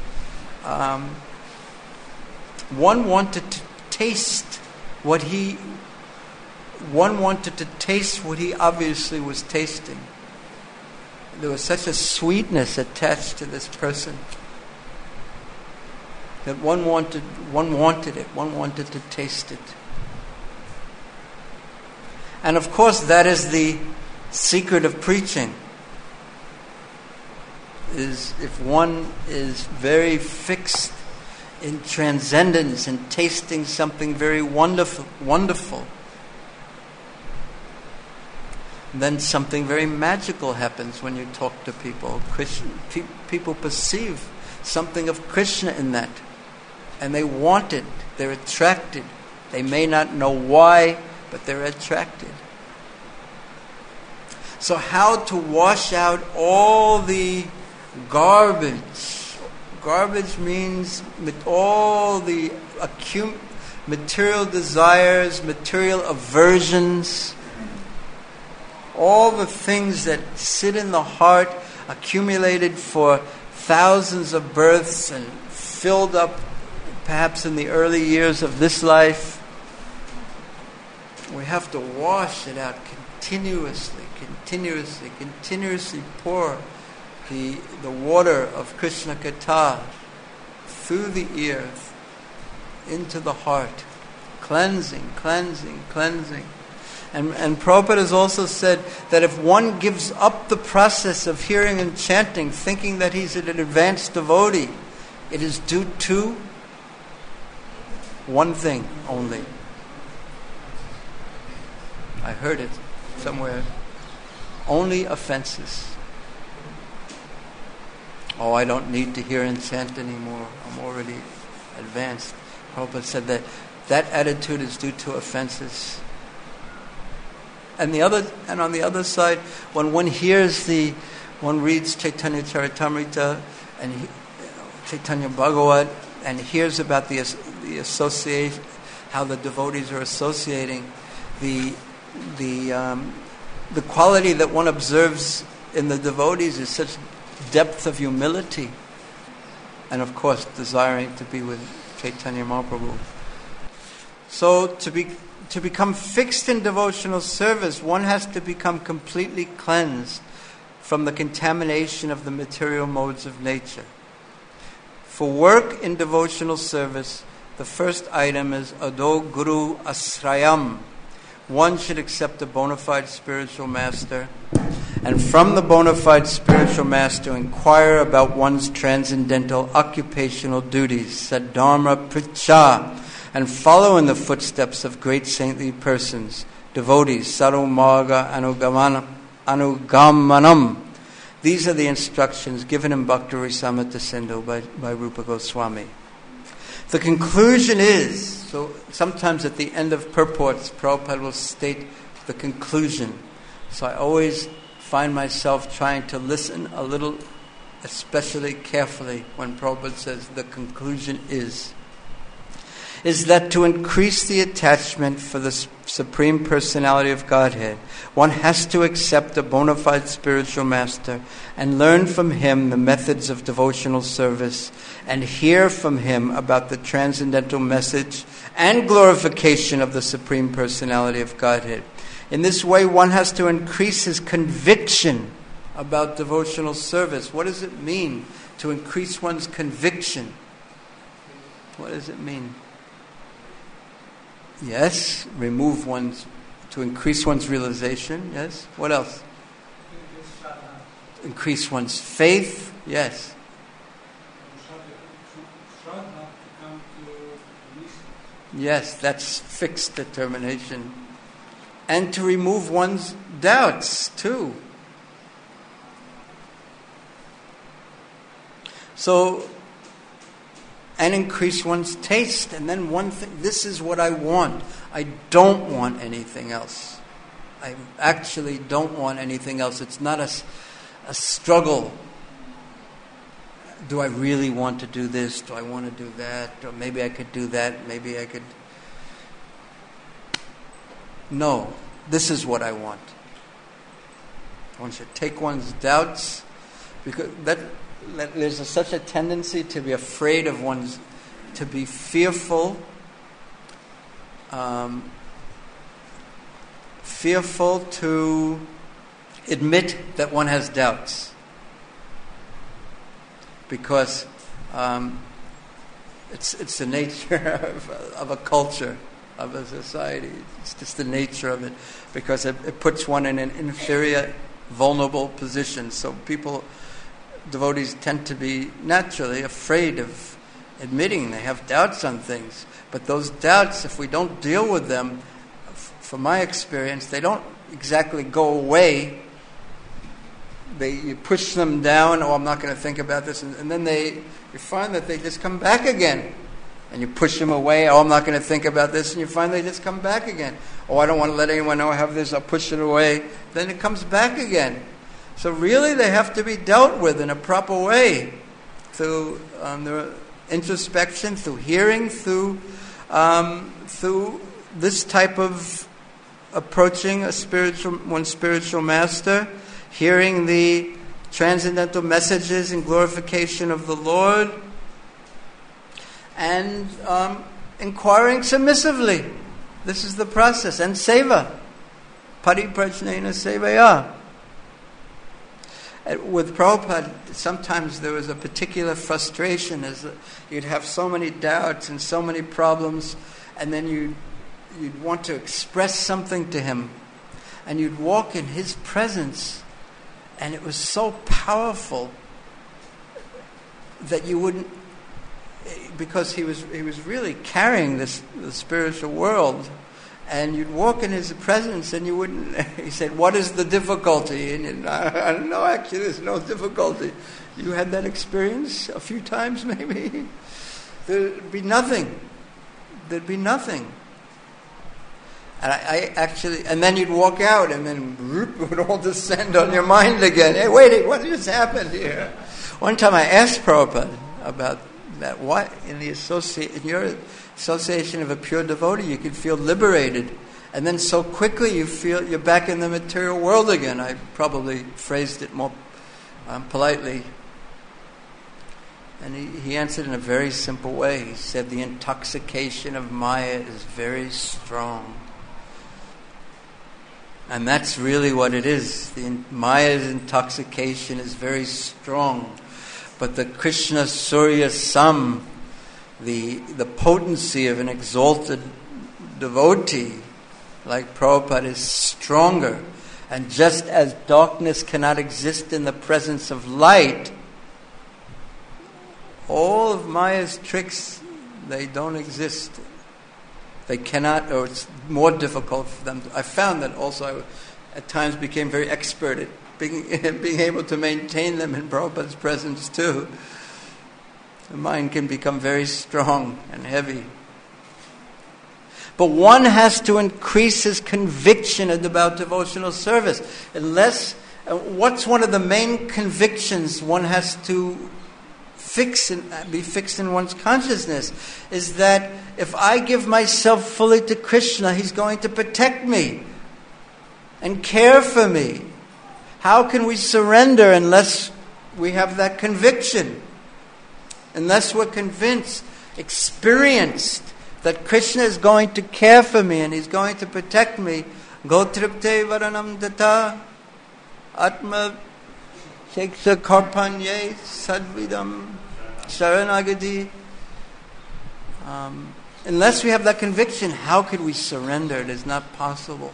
one wanted to taste what he obviously was tasting. There was such a sweetness attached to this person that one wanted it, one wanted to taste it. And of course, that is the secret of preaching. Is if one is very fixed in transcendence and tasting something very wonderful, then something very magical happens when you talk to people. People perceive something of Krishna in that, and they want it. They're attracted. They may not know why, but they're attracted. So how to wash out all the garbage? Garbage means all the material desires, material aversions, all the things that sit in the heart, accumulated for thousands of births and filled up perhaps in the early years of this life. We have to wash it out continuously pour the water of Krishna Katha through the ear into the heart, cleansing. And Prabhupada has also said that if one gives up the process of hearing and chanting, thinking that he's an advanced devotee, it is due to one thing only. I heard it somewhere. Only offenses. Oh, I don't need to hear and chant anymore. I'm already advanced. Prabhupada said that attitude is due to offenses. And on the other side, when one reads Chaitanya Charitamrita and Chaitanya Bhagavat and hears about the association, how the devotees are associating, the quality that one observes in the devotees is such depth of humility, and of course desiring to be with Chaitanya Mahaprabhu. So to become fixed in devotional service, one has to become completely cleansed from the contamination of the material modes of nature. For work in devotional service, the first item is Ado Guru Asrayam. One should accept a bona fide spiritual master, and from the bona fide spiritual master inquire about one's transcendental occupational duties, Sadharma Pricha, and follow in the footsteps of great saintly persons, devotees, Sarumarga Anugamanam. These are the instructions given in Bhakti Rasamrita Sindhu by Rupa Goswami. The conclusion is, so sometimes at the end of purports, Prabhupada will state the conclusion. So I always find myself trying to listen a little, especially carefully, when Prabhupada says the conclusion is that to increase the attachment for the Supreme Personality of Godhead, one has to accept a bona fide spiritual master and learn from him the methods of devotional service and hear from him about the transcendental message and glorification of the Supreme Personality of Godhead. In this way, one has to increase his conviction about devotional service. What does it mean to increase one's conviction? What does it mean? Yes, to increase one's realization. Yes, what else? Increase one's faith. Yes. Yes, that's fixed determination. And to remove one's doubts, too. So, and increase one's taste. And then one thing, this is what I want. I don't want anything else. I actually don't want anything else. It's not a struggle. Do I really want to do this? Do I want to do that? Or maybe I could do that. Maybe I could. No, this is what I want. One should take one's doubts, because there's such a tendency to be afraid of to be fearful, fearful to admit that one has doubts, because it's the nature of a culture, of a society. It's just the nature of it, because it puts one in an inferior, vulnerable position. So devotees tend to be naturally afraid of admitting they have doubts on things. But those doubts, if we don't deal with them, from my experience, they don't exactly go away. You push them down. Oh, I'm not going to think about this, and then you find that they just come back again. And you push them away. Oh, I'm not going to think about this, and you find they just come back again. Oh, I don't want to let anyone know I have this. I'll push it away. Then it comes back again. So really, they have to be dealt with in a proper way, through their introspection, through hearing, through this type of approaching one's spiritual master, hearing the transcendental messages and glorification of the Lord, and inquiring submissively. This is the process. And seva. Pariprajnena sevaya. With Prabhupada, sometimes there was a particular frustration, as you'd have so many doubts and so many problems, and then you'd want to express something to him, and you'd walk in his presence, and it was so powerful that you wouldn't, because he was really carrying the spiritual world, and you'd walk in his presence and you wouldn't. He said, "What is the difficulty?" And I don't know. Actually, there's no difficulty. You had that experience a few times, maybe. There'd be nothing. There'd be nothing. And I actually, and then you'd walk out, and then it would all descend on your mind again. Hey, wait, what just happened here? One time I asked Prabhupada about that. What in your association of a pure devotee, you can feel liberated, and then so quickly you feel you're back in the material world again. I probably phrased it more politely. And he answered in a very simple way. He said, the intoxication of Maya is very strong. And that's really what it is. Maya's intoxication is very strong. But the Krishna Surya Sam, the potency of an exalted devotee like Prabhupada is stronger. And just as darkness cannot exist in the presence of light, all of Maya's tricks, they don't exist. They cannot, or it's more difficult for them. I found that also I at times became very expert at being able to maintain them in Prabhupada's presence too. The mind can become very strong and heavy. But one has to increase his conviction about devotional service. What's one of the main convictions one has to be fixed in one's consciousness is that if I give myself fully to Krishna, He's going to protect me and care for me. How can we surrender unless we have that conviction? Unless we're convinced, experienced that Krishna is going to care for me and He's going to protect me. Gotripte varanam data atma sheksha karpanye sadvidam sharanagadi. Unless we have that conviction, how could we surrender? It is not possible.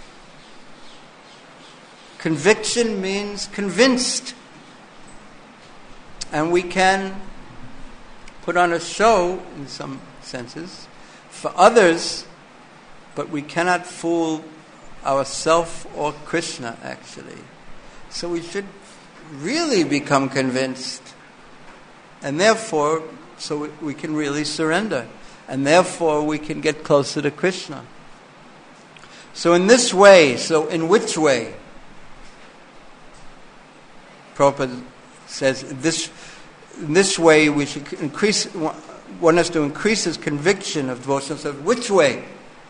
Conviction means convinced. And we can put on a show, in some senses, for others, but we cannot fool ourselves or Krishna, actually. So we should really become convinced. And therefore, so we can really surrender. And therefore, we can get closer to Krishna. So in this way, so in which way? Prabhupada says, in this way we should increase, one has to increase his conviction of devotional service. Which way?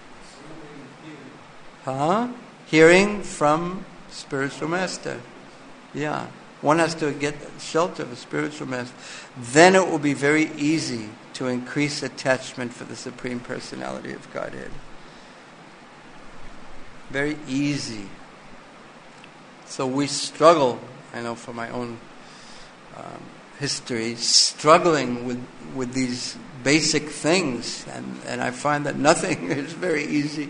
Hearing from spiritual master. Yeah. One has to get shelter of a spiritual master. Then it will be very easy to increase attachment for the Supreme Personality of Godhead. Very easy. So we struggle, I know from my own history, struggling with these basic things, and I find that nothing is very easy.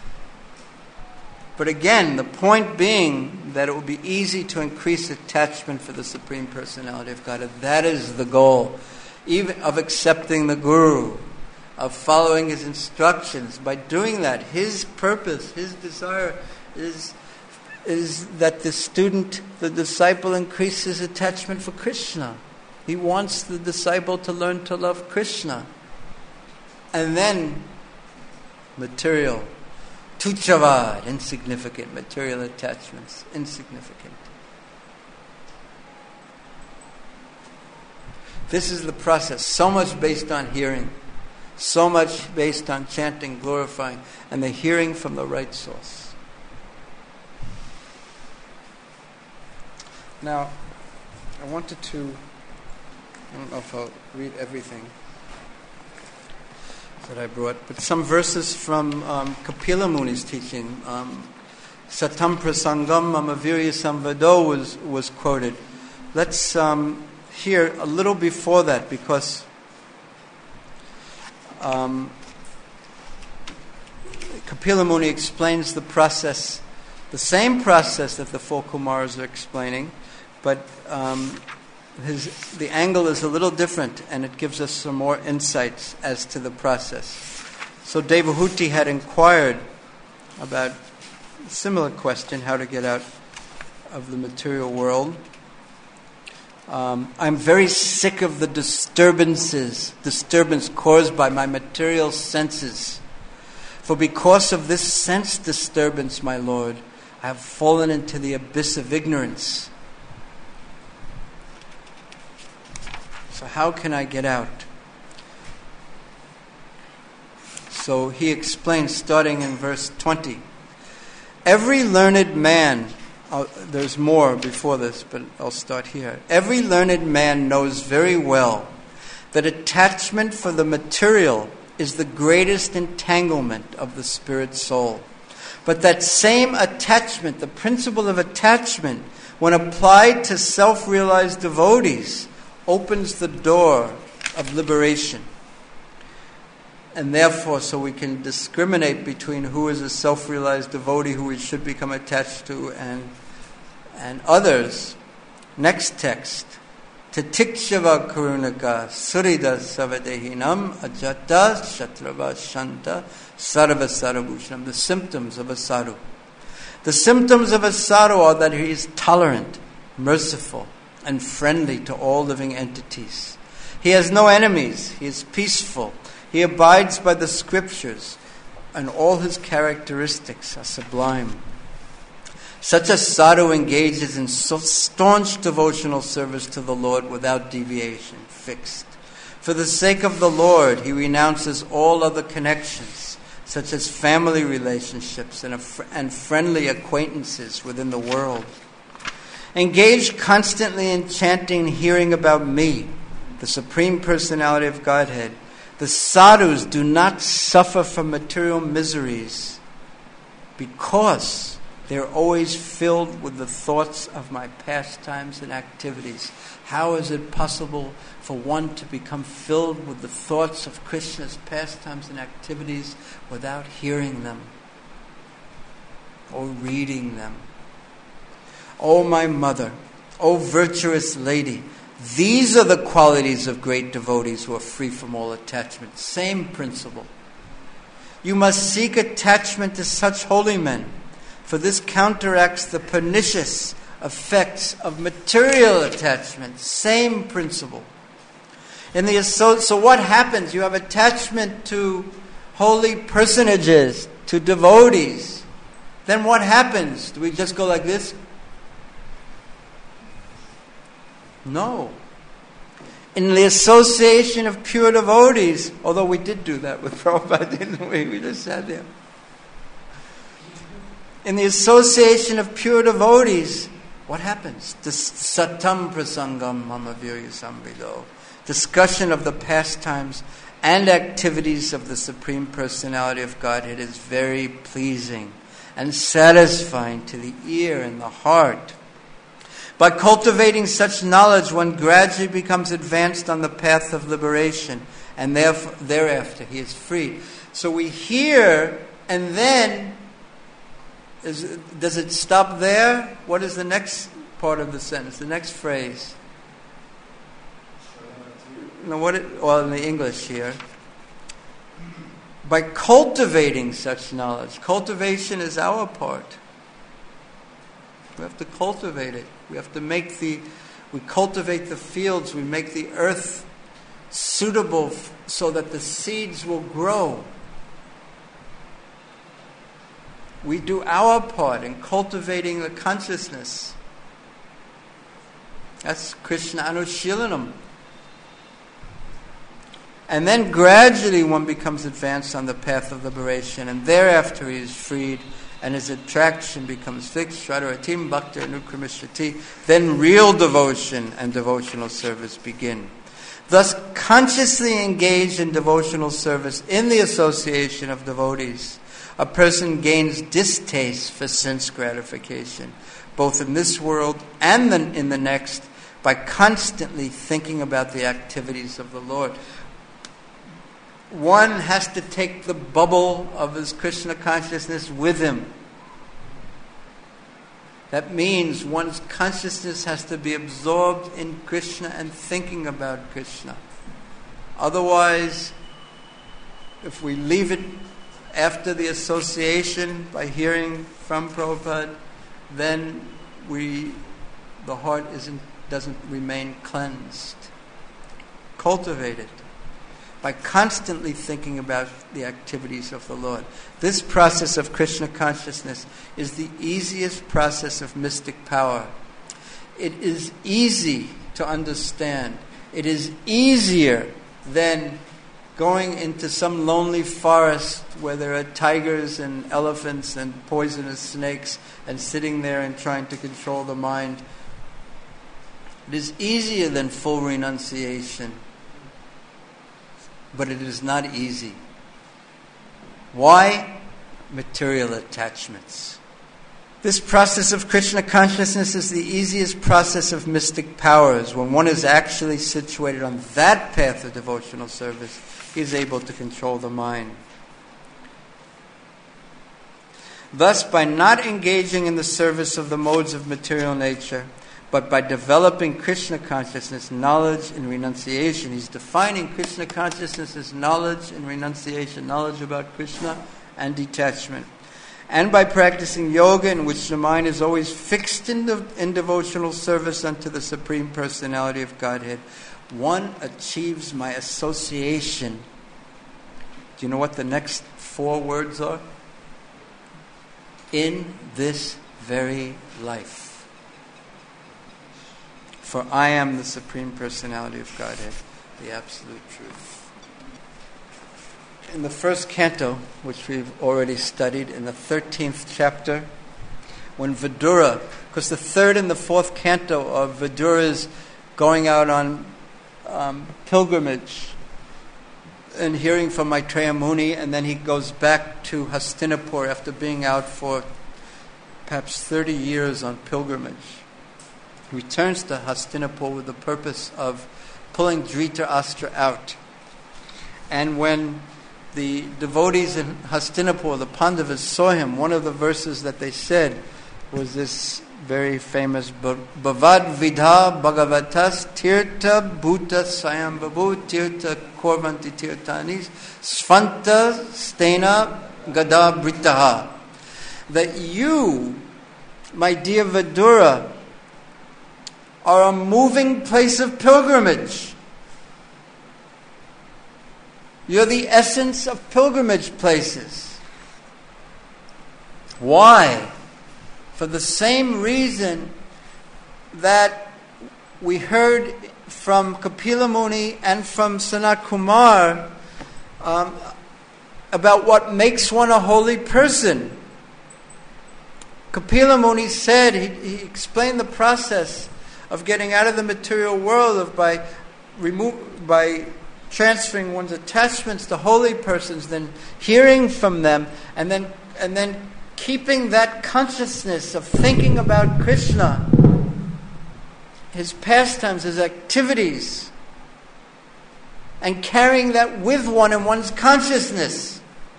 But again, the point being that it will be easy to increase attachment for the Supreme Personality of God. That is the goal, even of accepting the Guru, of following his instructions. By doing that, his purpose, his desire is that the student, the disciple, increases attachment for Krishna. He wants the disciple to learn to love Krishna. And then material, tuchavad, insignificant, material attachments, insignificant. This is the process, so much based on hearing, so much based on chanting, glorifying, and the hearing from the right source. Now, I wanted to, I don't know if I'll read everything that I brought, but some verses from Kapila Muni's teaching. Satam prasangam mamavirya samvado was quoted. Let's hear a little before that, because Kapila Muni explains the process, the same process that the four Kumaras are explaining, but the angle is a little different, and it gives us some more insights as to the process. So Devahuti had inquired about a similar question, how to get out of the material world. I'm very sick of the disturbance caused by my material senses. For because of this sense disturbance, my Lord, I have fallen into the abyss of ignorance. So how can I get out? So he explains, starting in verse 20. Every learned man, there's more before this, but I'll start here. Every learned man knows very well that attachment for the material is the greatest entanglement of the spirit soul. But that same attachment, the principle of attachment, when applied to self-realized devotees, opens the door of liberation. And therefore, so we can discriminate between who is a self-realized devotee who we should become attached to and others. Next text. Tatikshava karunaka surida savadehinam ajata shatrava shanta sarva sarabhushanam. The symptoms of a sadhu. The symptoms of a sadhu are that he is tolerant, merciful, and friendly to all living entities, He has no enemies. He is peaceful. He abides by the scriptures, and all his characteristics are sublime. Such a sadhu engages in staunch devotional service to the Lord without deviation, fixed. For the sake of the Lord, he renounces all other connections, such as family relationships and friendly acquaintances within the world. Engaged constantly in chanting and hearing about me, the Supreme Personality of Godhead, the sadhus do not suffer from material miseries because they're always filled with the thoughts of my pastimes and activities. How is it possible for one to become filled with the thoughts of Krishna's pastimes and activities without hearing them or reading them? O my mother, O virtuous lady, these are the qualities of great devotees who are free from all attachment. Same principle. You must seek attachment to such holy men, for this counteracts the pernicious effects of material attachment. Same principle. So what happens? You have attachment to holy personages, to devotees. Then what happens? Do we just go like this? No. In the association of pure devotees, although we did do that with Prabhupada, didn't we? We just sat there. In the association of pure devotees, what happens? Satam prasangam mamavirya samvido. Discussion of the pastimes and activities of the Supreme Personality of Godhead is very pleasing and satisfying to the ear and the heart. By cultivating such knowledge, one gradually becomes advanced on the path of liberation, and thereafter he is free. So we hear, and then, does it stop there? What is the next part of the sentence, the next phrase? No, in the English here. By cultivating such knowledge. Cultivation is our part. We have to cultivate it. We have to we cultivate the fields, we make the earth suitable so that the seeds will grow. We do our part in cultivating the consciousness. That's Krishna Anushilanam. And then gradually one becomes advanced on the path of liberation, and thereafter he is freed, and his attraction becomes fixed. Shradharatim Bhakti Anukramishati. Then real devotion and devotional service begin. Thus, consciously engaged in devotional service in the association of devotees, a person gains distaste for sense gratification, both in this world and in the next, by constantly thinking about the activities of the Lord. One has to take the bubble of his Krishna consciousness with him. That means one's consciousness has to be absorbed in Krishna and thinking about Krishna. Otherwise, if we leave it after the association by hearing from Prabhupada, then the heart doesn't remain cleansed. Cultivate it by constantly thinking about the activities of the Lord. This process of Krishna consciousness is the easiest process of mystic power. It is easy to understand. It is easier than going into some lonely forest where there are tigers and elephants and poisonous snakes and sitting there and trying to control the mind. It is easier than full renunciation. But it is not easy. Why? Material attachments. This process of Krishna consciousness is the easiest process of mystic powers. When one is actually situated on that path of devotional service, he is able to control the mind. Thus, by not engaging in the service of the modes of material nature, but by developing Krishna consciousness, knowledge and renunciation. He's defining Krishna consciousness as knowledge and renunciation, knowledge about Krishna and detachment. And by practicing yoga, in which the mind is always fixed in devotional service unto the Supreme Personality of Godhead, one achieves my association. Do you know what the next 4 words are? In this very life. For I am the Supreme Personality of Godhead, the Absolute Truth. In the first canto, which we've already studied, in the 13th chapter, when Vidura, because the 3rd and the 4th canto of Vidura's going out on pilgrimage and hearing from Maitreya Muni, and then he goes back to Hastinapur after being out for perhaps 30 years on pilgrimage. He returns to Hastinapur with the purpose of pulling Dhritarashtra out. And when the devotees in Hastinapur, the Pandavas, saw him, one of the verses that they said was this very famous Bhavad Vidha Bhagavatas Tirtha Bhuta Sayambhavu Tirtha Korvanti Tirthanis Svanta Stena Gada Britaha. That you, my dear Vidura, are a moving place of pilgrimage. You're the essence of pilgrimage places. Why? For the same reason that we heard from Kapila Muni and from Sanat Kumar about what makes one a holy person. Kapila Muni said, he explained the process of getting out of the material world by transferring one's attachments to holy persons, then hearing from them, and then keeping that consciousness of thinking about Krishna, his pastimes, his activities, and carrying that with one in one's consciousness.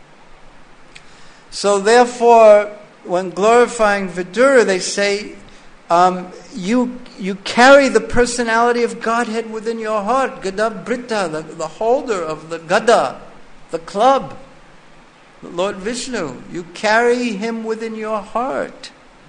So therefore, when glorifying Vidura, they say, you carry the personality of Godhead within your heart. Gada Brita, the holder of the Gada, the club, Lord Vishnu. You carry him within your heart.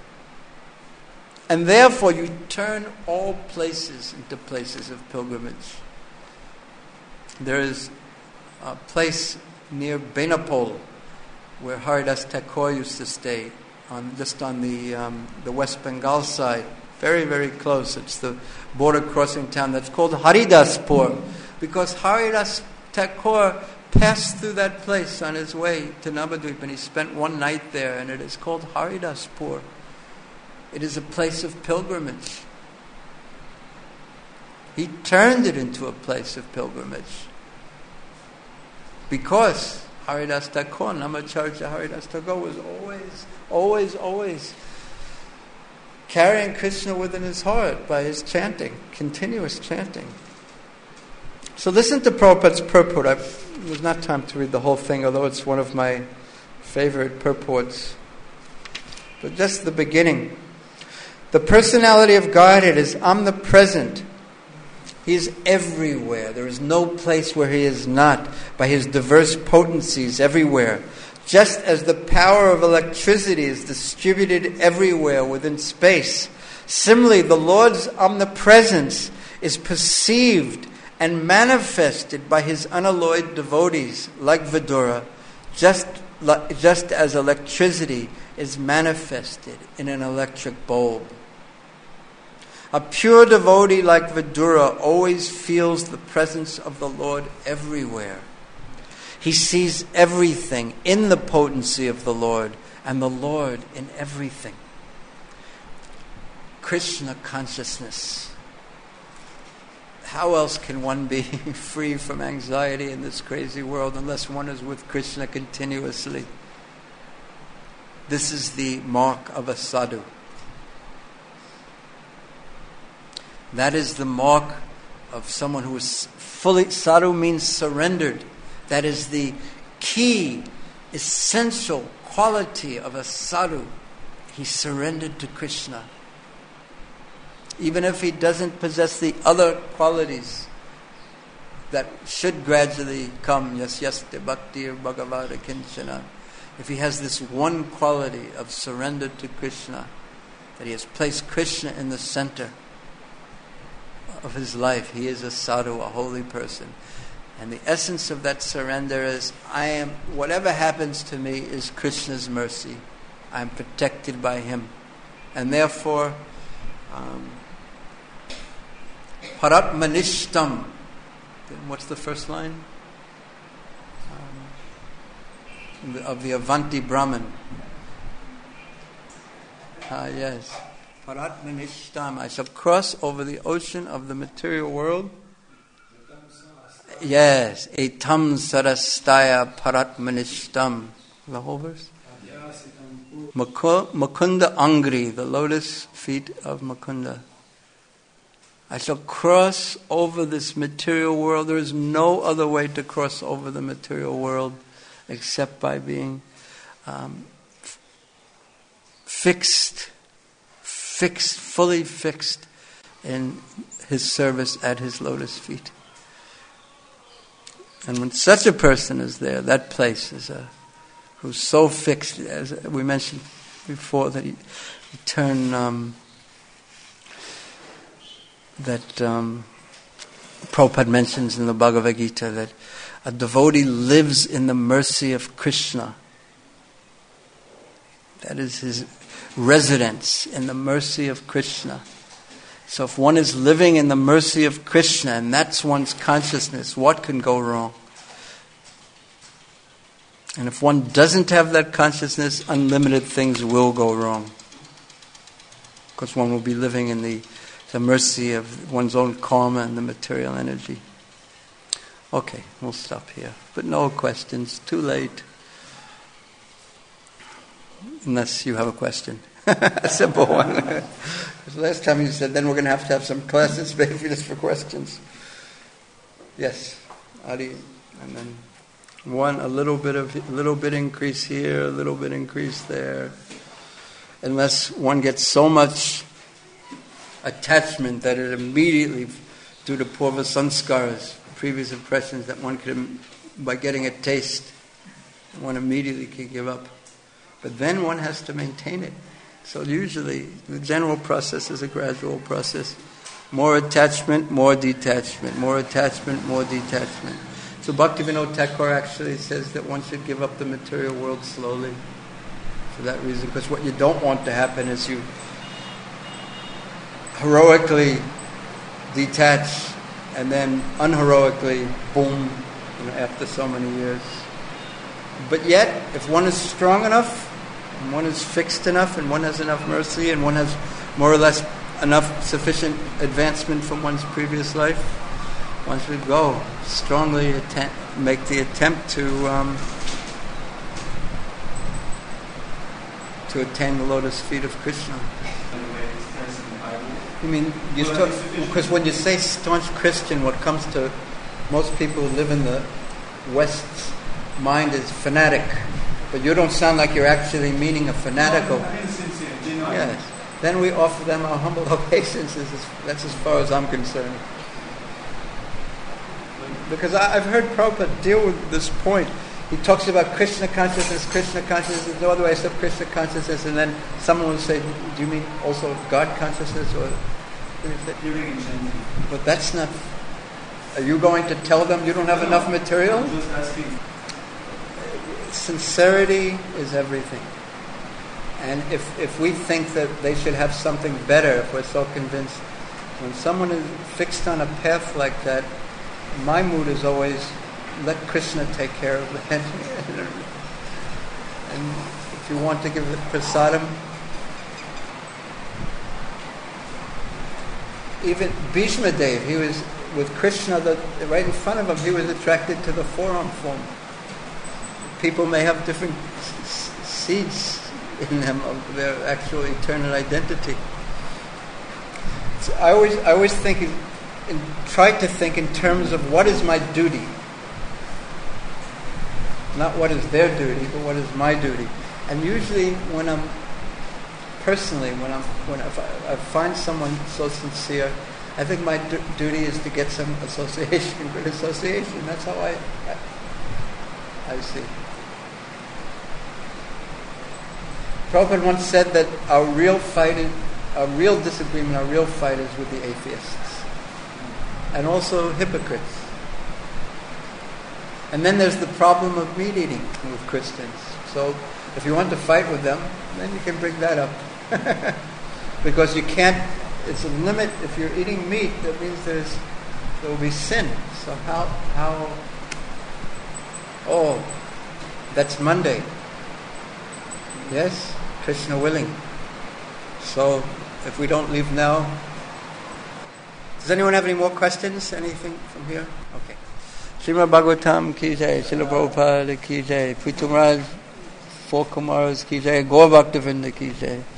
And therefore you turn all places into places of pilgrimage. There is a place near Benapole where Haridas Thakur used to stay, just on the West Bengal side. Very, very close. It's the border crossing town that's called Haridaspur, because Haridas Thakur passed through that place on his way to Navadvip, and he spent one night there, and it is called Haridaspur. It is a place of pilgrimage. He turned it into a place of pilgrimage because Haridas Thakur, Namacharya Haridas Thakur, was always carrying Krishna within his heart by his chanting, continuous chanting. So listen to Prabhupada's purport. There's not time to read the whole thing, although it's one of my favorite purports. But just the beginning. The personality of Godhead is omnipresent. He is everywhere. There is no place where he is not, by his diverse potencies everywhere. Just as the power of electricity is distributed everywhere within space, similarly the Lord's omnipresence is perceived and manifested by his unalloyed devotees, like Vidura, just as electricity is manifested in an electric bulb. A pure devotee like Vidura always feels the presence of the Lord everywhere. He sees everything in the potency of the Lord, and the Lord in everything. Krishna consciousness. How else can one be free from anxiety in this crazy world unless one is with Krishna continuously? This is the mark of a sadhu. That is the mark of someone who is fully... Sadhu means surrendered. That is the key, essential quality of a sadhu. He surrendered to Krishna. Even if he doesn't possess the other qualities that should gradually come, yasyaste bhaktir bhagavata kinchana. If he has this one quality of surrender to Krishna, that he has placed Krishna in the center of his life. He is a sadhu, a holy person. And the essence of that surrender is, whatever happens to me is Krishna's mercy. I'm protected by him. And therefore, Paratmanishtam. What's the first line? Of the Avanti Brahman. Yes. Paratmanishtam. I shall cross over the ocean of the material world. Yes. Etam sarastaya paratmanishtam. The whole verse? Mukunda Angri, the lotus feet of Mukunda. I shall cross over this material world. There is no other way to cross over the material world except by being fully fixed in his service at his lotus feet. And when such a person is there, that place is who's so fixed, as we mentioned before, that he turn Prabhupada mentions in the Bhagavad Gita that a devotee lives in the mercy of Krishna. That is his residence, in the mercy of Krishna. So if one is living in the mercy of Krishna, and that's one's consciousness, what can go wrong? And if one doesn't have that consciousness, unlimited things will go wrong. Because one will be living in the mercy of one's own karma and the material energy. Okay, we'll stop here. But no questions. Too late. Unless you have a question. A simple one. Last time you said, then we're going to have some classes maybe just for questions. Yes, Adi. And then a little bit increase here, a little bit increase there. Unless one gets so much attachment that it immediately, due to purva sanskaras, previous impressions, that one could, by getting a taste, one immediately can give up. But then one has to maintain it. So usually, the general process is a gradual process. More attachment, more detachment. More attachment, more detachment. So Bhaktivinoda Thakur actually says that one should give up the material world slowly. For that reason, because what you don't want to happen is you heroically detach and then unheroically, boom, after so many years. But yet, if one is strong enough, and one is fixed enough, and one has enough mercy, and one has more or less enough sufficient advancement from one's previous life, one should go strongly make the attempt to attain the lotus feet of Krishna. You mean, because when you say staunch Christian, what comes to most people who live in the West's mind is fanatic. But you don't sound like you're actually meaning a fanatical. Yes. Then we offer them our humble obeisances. That's as far as I'm concerned. Because I've heard Prabhupada deal with this point. He talks about Krishna consciousness, there's no other way except Krishna consciousness, and then someone will say, do you mean also God consciousness? Or but that's not... Are you going to tell them you don't have enough material? I'm just asking. Sincerity is everything. And if we think that they should have something better, if we're so convinced, when someone is fixed on a path like that, my mood is always, let Krishna take care of that. And if you want to give it prasadam, even Bhishma Dev, he was with Krishna right in front of him, he was attracted to the forearm form. People may have different seeds in them of their actual eternal identity. So I always think try to think in terms of what is my duty. Not what is their duty, but what is my duty. And usually when I find someone so sincere, I think my duty is to get some association, good association. That's how I see. Prabhupada once said that our real disagreement, our real fight is with the atheists. and also hypocrites. And then there's the problem of meat eating with Christians. So if you want to fight with them, then you can bring that up. Because you can't, it's a limit. If you're eating meat, that means there will be sin. So oh, that's Monday. Yes, Krishna willing. So if we don't leave now, does anyone have any more questions? Anything from here? Okay. Srimad Bhagavatam ki jai, Srila Prabhupada ki jai, Prithu Maharaj, 4 Kumaras ki jai, Gaur Bhakta Vrinda ki jai.